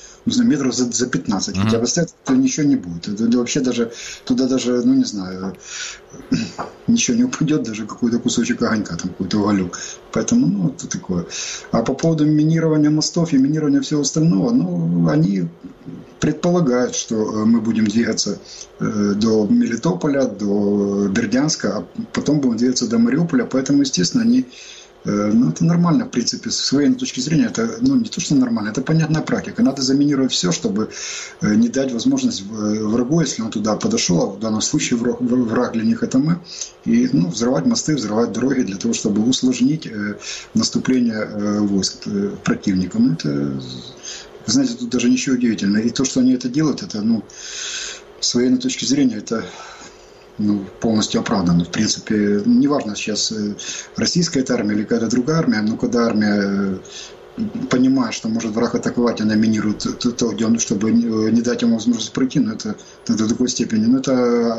M: за 15, хотя бы стоят, то ничего не будет. Это вообще туда даже, не знаю, ничего не упадет, даже какой-то кусочек огонька, там какой-то уголек. Поэтому, это такое. А по поводу минирования мостов и минирования всего остального, они предполагают, что мы будем двигаться до Мелитополя, до Бердянска, а потом будем двигаться до Мариуполя, поэтому, естественно, они... это нормально, в принципе, с военной точки зрения, это, не то, что нормально, это понятная практика. Надо заминировать все, чтобы не дать возможность врагу, если он туда подошел, а в данном случае враг для них это мы, и взрывать мосты, взрывать дороги для того, чтобы усложнить наступление войск противника. Это, знаете, тут даже ничего удивительного. И то, что они это делают, это, с военной точки зрения, это... полностью оправдано. В принципе, неважно сейчас российская это армия или какая-то другая армия, но когда армия понимает, что может враг атаковать, она минирует то, где он, чтобы не дать ему возможность пройти, но это до такой степени. Это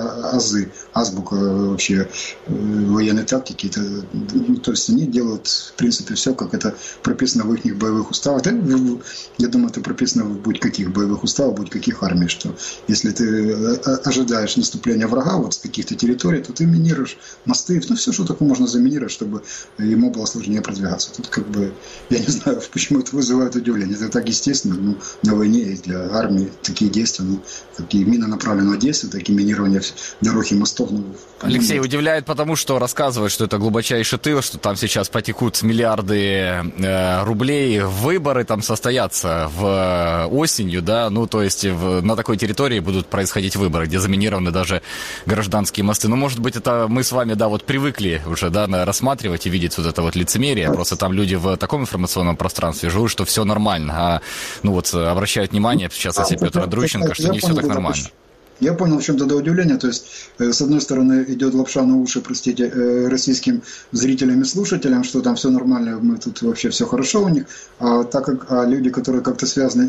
M: азбука вообще военной тактики. То есть они делают, в принципе, все, как это прописано в их боевых уставах. Я думаю, это прописано в будь-каких боевых уставах, будь-каких армий, что если ты ожидаешь наступления врага с каких-то территорий, то ты минируешь мосты, все, что такое можно заминировать, чтобы ему было сложнее продвигаться. Тут я не знаю, почему это вызывает удивление. Это так естественно. На войне есть для армии такие действия, как и минонаправленного действия, так и минирование дорог и мостов.
A: Алексей удивляет потому, что рассказывает, что это глубочайший тыл, что там сейчас потекут миллиарды рублей, выборы там состоятся осенью, да, то есть на такой территории будут происходить выборы, где заминированы даже гражданские мосты. Может быть, это мы с вами, привыкли уже, рассматривать и видеть вот это лицемерие, просто там люди в таком информационном пространстве живут, что все нормально, обращают внимание, в частности, Петр Андрющенко, что не все так нормально.
M: Я понял, в чем тогда удивление. То есть, с одной стороны, идет лапша на уши, российским зрителям и слушателям, что там все нормально, мы тут вообще все хорошо у них. А так как люди, которые как-то связаны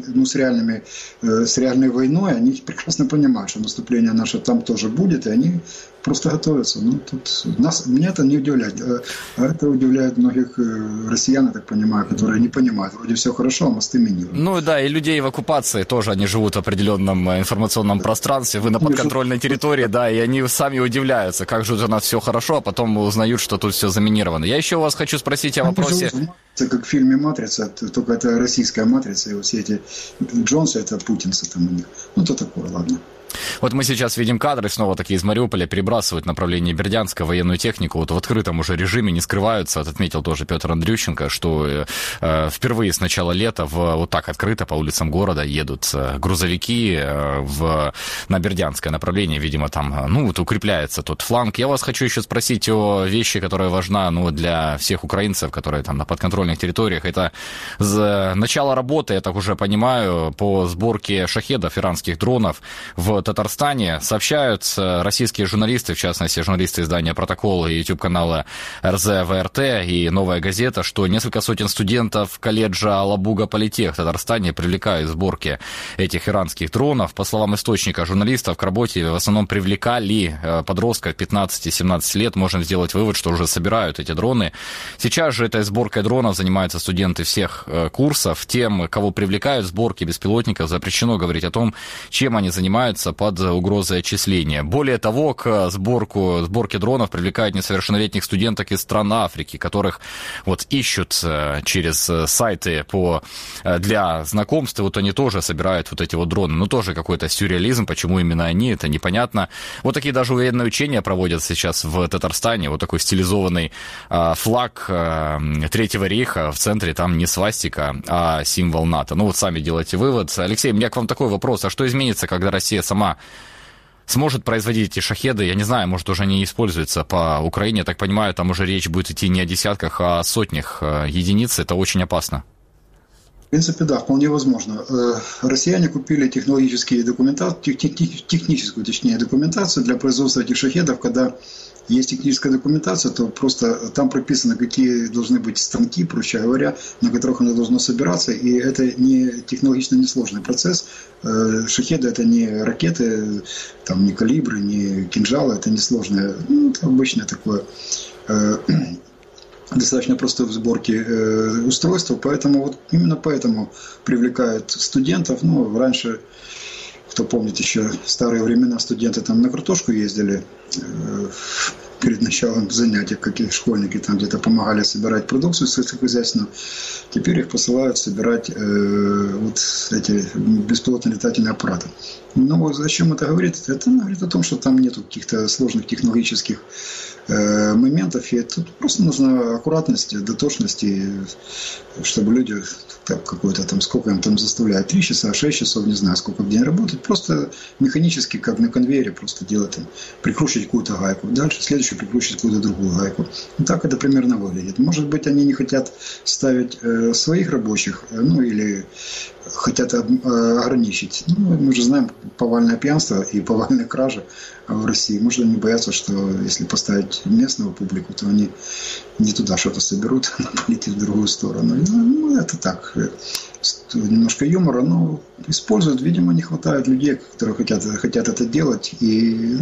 M: с реальной войной, они прекрасно понимают, что наступление наше там тоже будет, и они просто готовятся. Меня это не удивляет. А это удивляет многих россиян, я так понимаю, которые не понимают. Вроде все хорошо, а мосты минируют.
A: И людей в оккупации тоже, они живут в определенном информационном пространстве, вы на подконтрольной территории, и они сами удивляются, как же у нас все хорошо, а потом узнают, что тут все заминировано. Я еще у вас хочу спросить о вопросе...
M: Это как в фильме «Матрица», только это российская «Матрица», и все эти Джонсы, это путинцы там у них. То такое, ладно.
A: Вот мы сейчас видим кадры, снова такие из Мариуполя перебрасывают в направлении Бердянска военную технику, в открытом уже режиме, не скрываются. Отметил тоже Петр Андрющенко, что впервые с начала лета вот так открыто по улицам города едут грузовики на Бердянское направление, видимо, там, укрепляется тот фланг. Я вас хочу еще спросить о вещи, которая важна, для всех украинцев, которые там на подконтрольных территориях. Это начало работы, я так уже понимаю, по сборке шахедов, иранских дронов в Татарстане. Сообщают российские журналисты, в частности, журналисты издания «Протокол» и YouTube-канала РЗ-ВРТ и «Новая газета», что несколько сотен студентов колледжа Алабуга-Политех в Татарстане привлекают к сборке этих иранских дронов. По словам источника журналистов, к работе в основном привлекали подростков 15-17 лет. Можно сделать вывод, что уже собирают эти дроны. Сейчас же этой сборкой дронов занимаются студенты всех курсов. Тем, кого привлекают в сборке беспилотников, запрещено говорить о том, чем они занимаются под угрозой отчисления. Более того, к сборке дронов привлекают несовершеннолетних студенток из стран Африки, которых вот ищут через сайты для знакомств, и вот они тоже собирают вот эти вот дроны. Ну, тоже какой-то сюрреализм, почему именно они, это непонятно. Вот такие даже военные учения проводят сейчас в Татарстане, вот такой стилизованный флаг Третьего рейха, в центре там не свастика, а символ НАТО. Ну, вот сами делайте вывод. Алексей, у меня к вам такой вопрос, а что изменится, когда Россия сама сможет производить эти шахеды? Я не знаю, может, уже они используются по Украине. Я так понимаю, там уже речь будет идти не о десятках, а о сотнях единиц. Это очень опасно.
M: В принципе, да, вполне возможно. Россияне купили техническую документацию для производства этих шахедов. Когда есть техническая документация, то просто там прописано, какие должны быть станки, проще говоря, на которых оно должно собираться. И это технологично несложный процесс. Шахеды — это не ракеты, там, не калибры, не кинжалы, это несложное, это обычное такое достаточно простое в сборке устройство, поэтому вот именно поэтому привлекают студентов. Ну, раньше, кто помнит еще старые времена, студенты там на картошку ездили перед началом занятий, какие школьники там где-то помогали собирать продукцию сельскохозяйственную. Теперь их посылают собирать вот эти беспилотные летательные аппараты. Но зачем это говорит? Это говорит о том, что там нет каких-то сложных технологических моментов, и тут просто нужна аккуратность, дотошность, и чтобы люди какой-то там, сколько им там заставляют, 3 часа, 6 часов, не знаю, сколько в день работать, просто механически, как на конвейере, просто делать там, прикручивать какую-то гайку, дальше следующую прикручивать какую-то другую гайку. И так это примерно выглядит. Может быть, они не хотят ставить своих рабочих, ну или хотят ограничить. Ну, мы же знаем повальное пьянство и повальные кражи в России. Может, они боятся, что если поставить местную публику, то они не туда что-то соберут, а полетит в другую сторону. Ну, это так, немножко юмора, но используют. Видимо, не хватает людей, которые хотят это делать. И,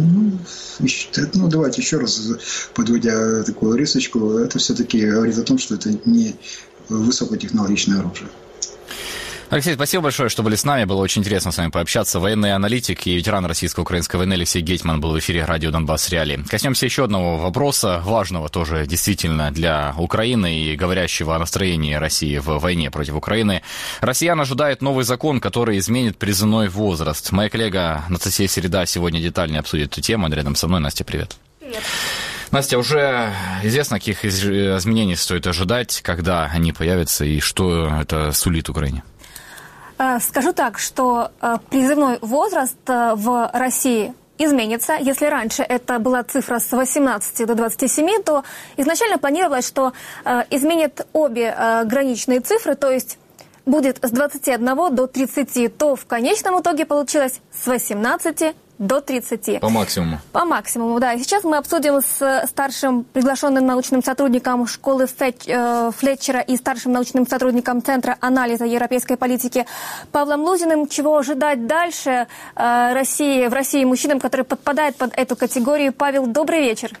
M: ну, давайте еще раз, подводя такую рисочку, это все-таки говорит о том, что это не высокотехнологичное оружие.
A: Алексей, спасибо большое, что были с нами. Было очень интересно с вами пообщаться. Военный аналитик и ветеран российско-украинской войны Алексей Гетьман был в эфире радио «Донбасс Реалии». Коснемся еще одного вопроса, важного тоже действительно для Украины и говорящего о настроении России в войне против Украины. Россиян ожидает новый закон, который изменит призывной возраст. Моя коллега Анастасия Середа сегодня детальнее обсудит эту тему. Она рядом со мной. Настя, привет.
N: Привет.
A: Настя, уже известно, каких изменений стоит ожидать, когда они появятся и что это сулит Украине?
N: Скажу так, что призывной возраст в России изменится. Если раньше это была цифра с 18 до 27, то изначально планировалось, что изменят обе граничные цифры, то есть будет с 21 до 30, то в конечном итоге получилось с 18 до 30.
A: По максимуму.
N: По максимуму, да. И сейчас мы обсудим с старшим приглашенным научным сотрудником школы Флетчера и старшим научным сотрудником Центра анализа европейской политики Павлом Лузиным, чего ожидать дальше в России мужчинам, которые подпадают под эту категорию. Павел, добрый вечер.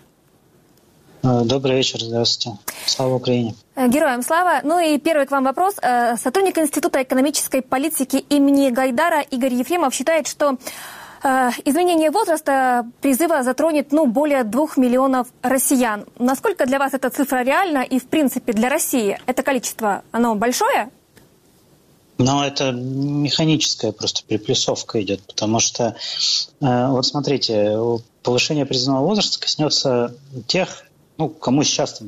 O: Добрый вечер, здравствуйте. Слава Украине.
N: Героям слава. Ну и первый к вам вопрос. Сотрудник Института экономической политики имени Гайдара Игорь Ефремов считает, что изменение возраста призыва затронет более 2 миллионов россиян. Насколько для вас эта цифра реальна и, в принципе, для России это количество, оно большое?
O: Это механическая просто приплюсовка идет, потому что, вот смотрите, повышение призывного возраста коснется тех, кому сейчас там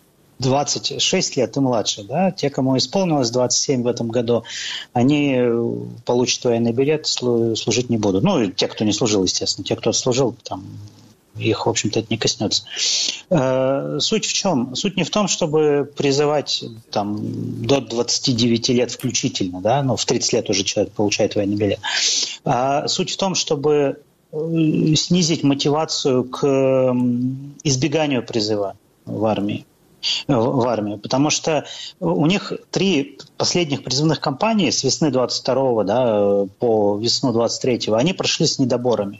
O: 26 лет и младше, да, те, кому исполнилось 27 в этом году, они получат военный билет, служить не будут. Те, кто не служил, естественно, те, кто служил, там, их, в общем-то, это не коснется. Суть в чем? Суть не в том, чтобы призывать там, до 29 лет включительно, да, в 30 лет уже человек получает военный билет. А суть в том, чтобы снизить мотивацию к избеганию призыва в армию, потому что у них 3 последних призывных кампании с весны 22-го по весну 23-го, они прошли с недоборами.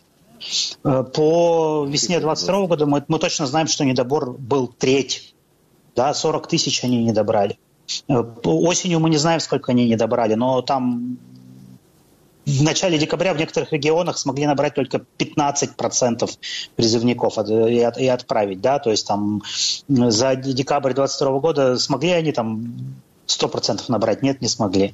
O: По весне 22-го года мы точно знаем, что недобор был треть, 40 тысяч они не добрали. Осенью мы не знаем, сколько они не добрали, но там в начале декабря в некоторых регионах смогли набрать только 15% призывников и отправить, да, то есть там за декабрь 2022 года смогли они там 100% набрать? Нет, не смогли.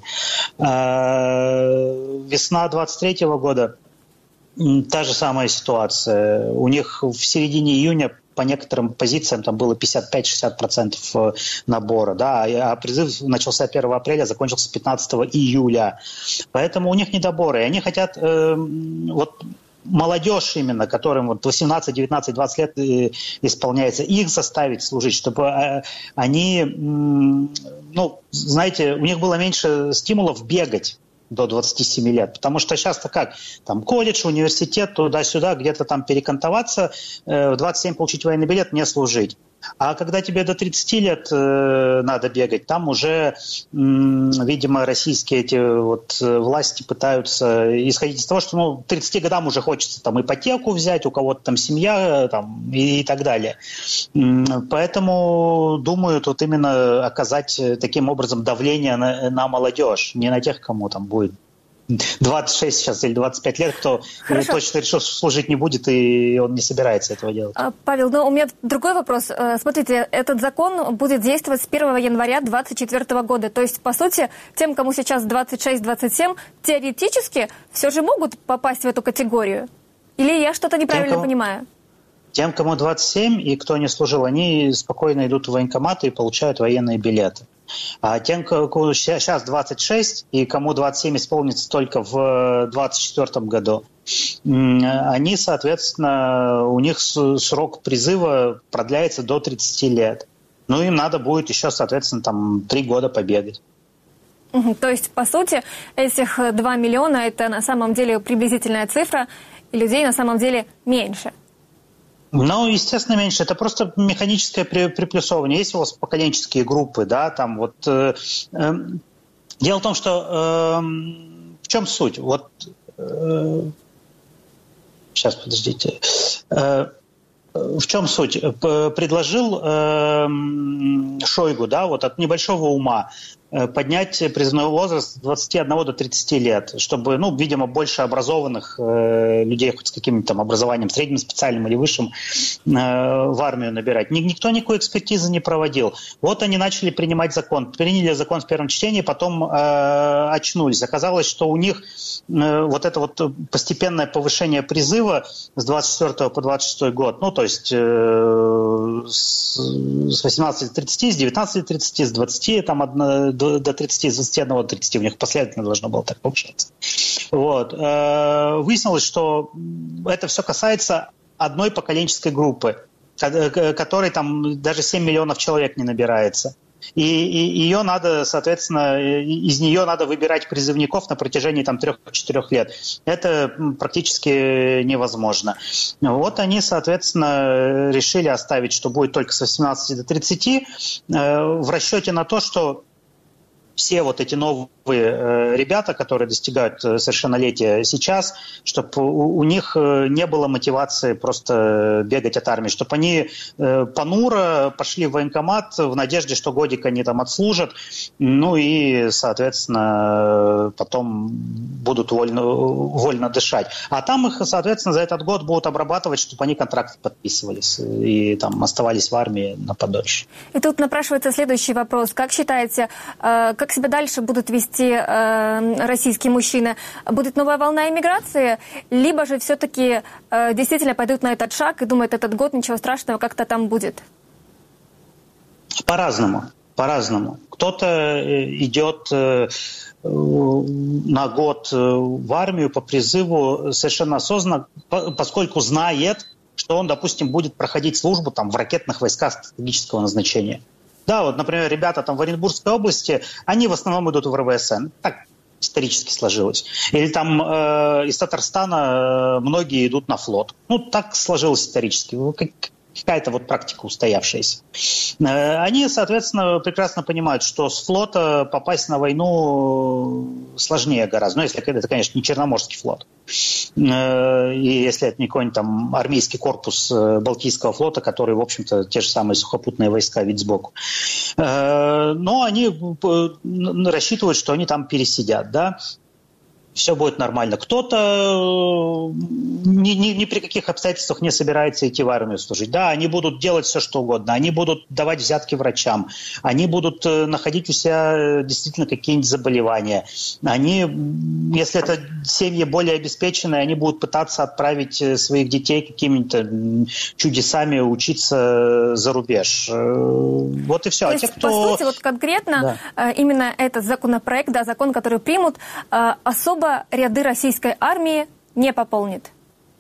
O: Весна 2023 года та же самая ситуация. У них в середине июня по некоторым позициям там было 55-60% набора, да, а призыв начался 1 апреля, закончился 15 июля. Поэтому у них недоборы. И они хотят, вот молодежь именно, которым вот 18, 19, 20 лет исполняется, их заставить служить, чтобы они, ну, знаете, у них было меньше стимулов бегать до 27 лет. Потому что сейчас-то как? Там колледж, университет, туда-сюда, где-то там перекантоваться, в 27 получить военный билет, не служить. А когда тебе до 30 лет надо бегать, там уже, видимо, российские эти вот власти пытаются исходить из того, что, ну, 30 годам уже хочется там ипотеку взять, у кого-то там семья там, и так далее. Поэтому, думаю, тут именно оказать таким образом давление на молодежь, не на тех, кому там будет 26 сейчас или 25 лет, кто точно решил, что служить не будет, и он не собирается этого делать.
N: Павел, но у меня другой вопрос. Смотрите, этот закон будет действовать с 1 января 2024 года. То есть, по сути, тем, кому сейчас 26-27, теоретически все же могут попасть в эту категорию? Или я что-то неправильно понимаю?
O: Тем, кому 27 и кто не служил, они спокойно идут в военкоматы и получают военные билеты. А тем, кому сейчас 26 и кому 27 исполнится только в 2024 году, они, соответственно, у них срок призыва продляется до 30 лет. Ну, им надо будет еще, соответственно, там 3 года побегать.
N: То есть, по сути, этих 2 миллиона – это на самом деле приблизительная цифра, и людей на самом деле меньше.
O: Ну, естественно, меньше. Это просто механическое приплюсовывание. Есть у вас поколенческие группы, да, там вот. Дело в том, что в чем суть? Вот сейчас, подождите. В чем суть? Предложил Шойгу, да, вот от небольшого ума поднять призывной возраст с 21 до 30 лет, чтобы, ну, видимо, больше образованных людей хоть с каким-то там образованием, средним, специальным или высшим, в армию набирать. Никто никакой экспертизы не проводил. Вот они начали принимать закон. Приняли закон в первом чтении, потом очнулись. Оказалось, что у них вот это вот постепенное повышение призыва с 24 по 26 год, ну, то есть с 18 до 30, с 19 до 30, с 20 там, до 30, с 21 до 30, у них последовательно должно было так повышаться. Вот. Выяснилось, что это все касается одной поколенческой группы, которой там даже 7 миллионов человек не набирается. И ее надо, соответственно, из нее надо выбирать призывников на протяжении там 3-4 лет. Это практически невозможно. Вот они, соответственно, решили оставить, что будет только с 18 до 30, в расчете на то, что все вот эти новые ребята, которые достигают совершеннолетия сейчас, чтобы у них не было мотивации просто бегать от армии, чтобы они понуро пошли в военкомат в надежде, что годик они там отслужат, ну и, соответственно, потом будут вольно дышать. А там их, соответственно, за этот год будут обрабатывать, чтобы они контракты подписывались и там оставались в армии на подольше.
N: И тут напрашивается следующий вопрос. Как считаете, как себя дальше будут вести российские мужчины? Будет новая волна иммиграции? Либо же все-таки действительно пойдут на этот шаг и думают, этот год, ничего страшного, как-то там будет?
O: По-разному. Кто-то идет на год в армию по призыву совершенно осознанно, поскольку знает, что он, допустим, будет проходить службу там, в ракетных войсках стратегического назначения. Да, вот, например, ребята там в Оренбургской области, они в основном идут в РВСН. Так исторически сложилось. Или там из Татарстана многие идут на флот. Ну, так сложилось исторически. Какая-то вот практика устоявшаяся. Они, соответственно, прекрасно понимают, что с флота попасть на войну сложнее гораздо. Ну, если это, конечно, не Черноморский флот. И если это не какой-нибудь там армейский корпус Балтийского флота, который, в общем-то, те же самые сухопутные войска видят сбоку. Но они рассчитывают, что они там пересидят, да. все будет нормально. Кто-то ни при каких обстоятельствах не собирается идти в армию служить. Да, они будут делать все, что угодно. Они будут давать взятки врачам. Они будут находить у себя действительно какие-нибудь заболевания. Они, если это семьи более обеспеченные, они будут пытаться отправить своих детей какими-то чудесами учиться за рубеж. Вот и все.
N: То есть, по сути, вот конкретно именно этот законопроект, да, закон, который примут, особо ряды российской армии не пополнит?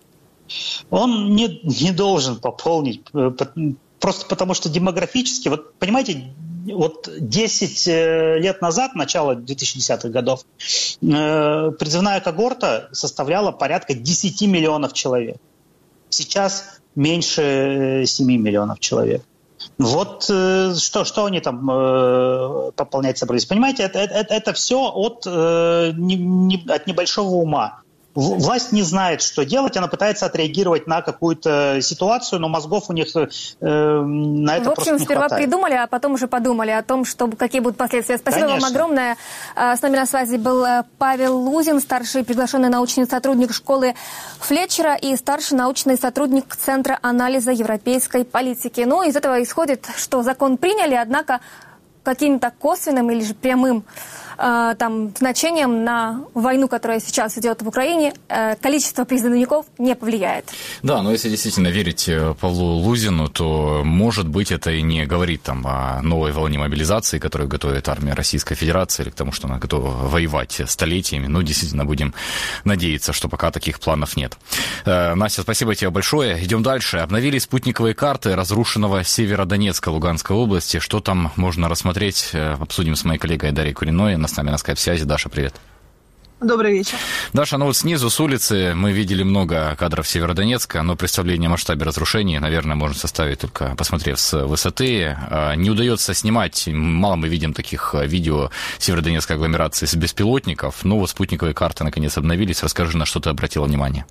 O: Он не должен пополнить, просто потому что демографически, вот понимаете, вот 10 лет назад, начало 2010-х годов, призывная когорта составляла порядка 10 миллионов человек. Сейчас меньше 7 миллионов человек. Вот что они там пополнять собрались. Понимаете, это все от небольшого ума. Власть не знает, что делать, она пытается отреагировать на какую-то ситуацию, но мозгов у них на это просто не хватает. В общем,
N: сперва придумали, а потом уже подумали о том, какие будут последствия. Спасибо вам огромное. С нами на связи был Павел Лузин, старший приглашенный научный сотрудник школы Флетчера и старший научный сотрудник Центра анализа европейской политики. Ну, из этого исходит, что закон приняли, однако каким-то косвенным или же прямым значением на войну, которая сейчас идет в Украине, количество призывников не повлияет.
A: Да, но если действительно верить Павлу Лузину, то, может быть, это и не говорит о новой волне мобилизации, которую готовит армия Российской Федерации, или к тому, что она готова воевать столетиями. Ну, действительно, будем надеяться, что пока таких планов нет. Настя, спасибо тебе большое. Идем дальше. Обновили спутниковые карты разрушенного Северодонецка Луганской области. Что там можно рассмотреть? Обсудим с моей коллегой Дарьей Куриной. С нами на скайп-связи. Даша, привет.
P: Добрый вечер.
A: Даша, вот снизу, с улицы, мы видели много кадров Северодонецка, но представление о масштабе разрушений, наверное, можно составить только посмотрев с высоты. Не удается снимать, мало мы видим таких видео Северодонецкой агломерации с беспилотников, но вот спутниковые карты наконец обновились. Расскажи, на что ты обратила внимание.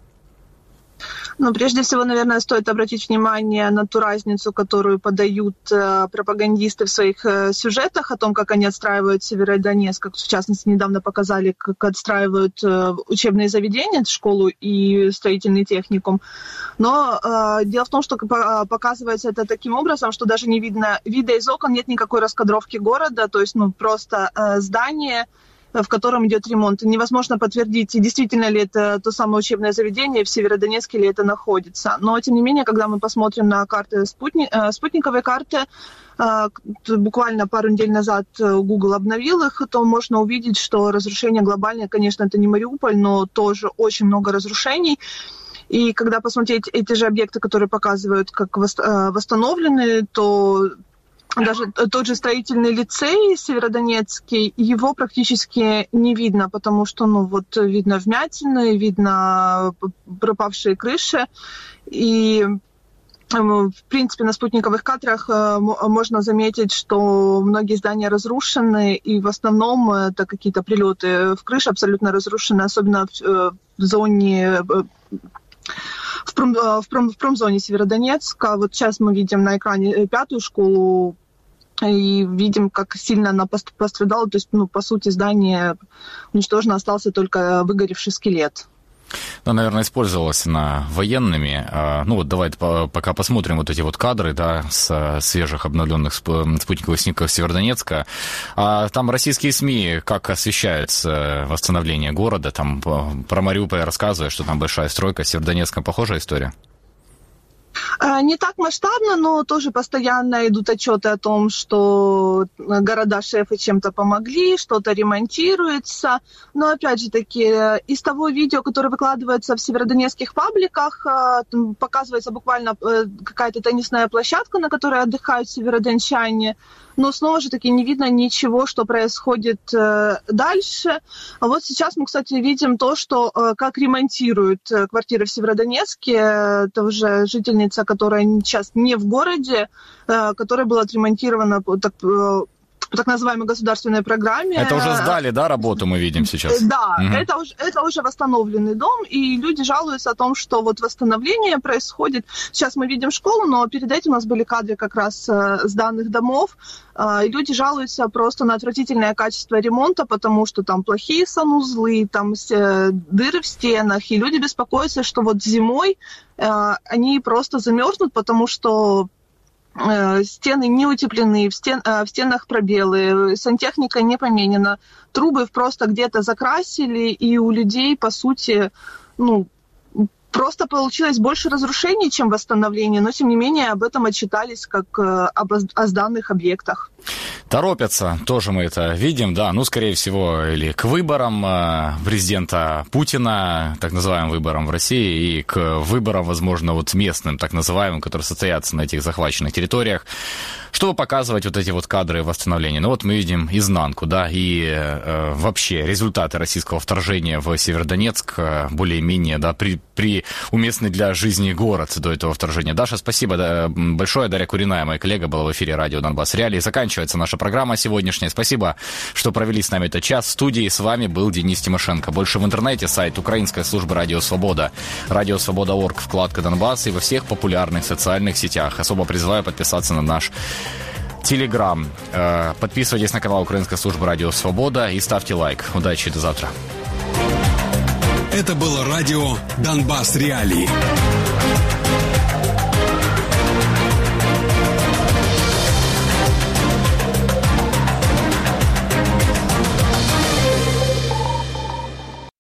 P: Прежде всего, наверное, стоит обратить внимание на ту разницу, которую подают пропагандисты в своих сюжетах о том, как они отстраивают Северодонецк, как в частности недавно показали, как отстраивают учебные заведения, школу и строительный техникум. Но дело в том, что показывается это таким образом, что даже не видно вида из окон, нет никакой раскадровки города, то есть просто здание, в котором идет ремонт. И невозможно подтвердить, действительно ли это то самое учебное заведение, в Северодонецке ли это находится. Но, тем не менее, когда мы посмотрим на карты спутниковые карты, буквально пару недель назад Google обновил их, то можно увидеть, что разрушения глобальные, конечно, это не Мариуполь, но тоже очень много разрушений. И когда посмотреть эти же объекты, которые показывают, как восстановлены, то даже тот же строительный лицей северодонецкий, его практически не видно, потому что, видно вмятины, видно пропавшие крыши. И, в принципе, на спутниковых кадрах можно заметить, что многие здания разрушены, и в основном это какие-то прилеты в крышу абсолютно разрушены, особенно в зоне... В промзоне Северодонецка. Вот сейчас мы видим на экране 5-ю школу и видим, как сильно она пострадала. То есть, по сути, здание уничтожено, остался только выгоревший скелет.
A: Ну, наверное, использовалась она военными. Давайте пока посмотрим вот эти вот кадры, да, с свежих обновленных спутниковых снимков Северодонецка. Там российские СМИ как освещаются восстановление города? Там про Мариуполь рассказывают, что там большая стройка. С Северодонецком похожая история?
P: Не так масштабно, но тоже постоянно идут отчеты о том, что города-шефы чем-то помогли, что-то ремонтируется. Но, опять же таки, из того видео, которое выкладывается в северодонецких пабликах, показывается буквально какая-то теннисная площадка, на которой отдыхают северодончане. Но снова же таки не видно ничего, что происходит дальше. А вот сейчас мы, кстати, видим то, что как ремонтируют квартиры в Северодонецке. Это уже жительница, которая сейчас не в городе, которая была отремонтирована по так называемой государственной программе.
A: Это уже сдали, да, работу мы видим сейчас?
P: Да, это уже восстановленный дом, и люди жалуются о том, что вот восстановление происходит. Сейчас мы видим школу, но перед этим у нас были кадры как раз с данных домов, и люди жалуются просто на отвратительное качество ремонта, потому что там плохие санузлы, там дыры в стенах, и люди беспокоятся, что вот зимой они просто замерзнут, потому что стены не утеплены, в стенах пробелы, сантехника не поменена, трубы просто где-то закрасили, и у людей, по сути, просто получилось больше разрушений, чем восстановлений, но, тем не менее, об этом отчитались как о сданных объектах.
A: Торопятся, тоже мы это видим, да, скорее всего, или к выборам президента Путина, так называемым выборам в России, и к выборам, возможно, вот местным, так называемым, которые состоятся на этих захваченных территориях, чтобы показывать вот эти вот кадры восстановления. Вот мы видим изнанку, да, и вообще результаты российского вторжения в Северодонецк более-менее, да, уместный для жизни город до этого вторжения. Даша, спасибо большое. Дарья Куриная, моя коллега, была в эфире радио «Донбасс Реалии». Заканчивается наша программа сегодняшняя. Спасибо, что провели с нами этот час. В студии с вами был Денис Тимошенко. Больше в интернете, сайт Украинской службы Радио Свобода, радиосвобода.орг, вкладка «Донбасс» и во всех популярных социальных сетях. Особо призываю подписаться на наш Телеграм. Подписывайтесь на канал Украинской службы Радио Свобода и ставьте лайк. Удачи, до завтра.
Q: Это было радио «Донбасс Реалии».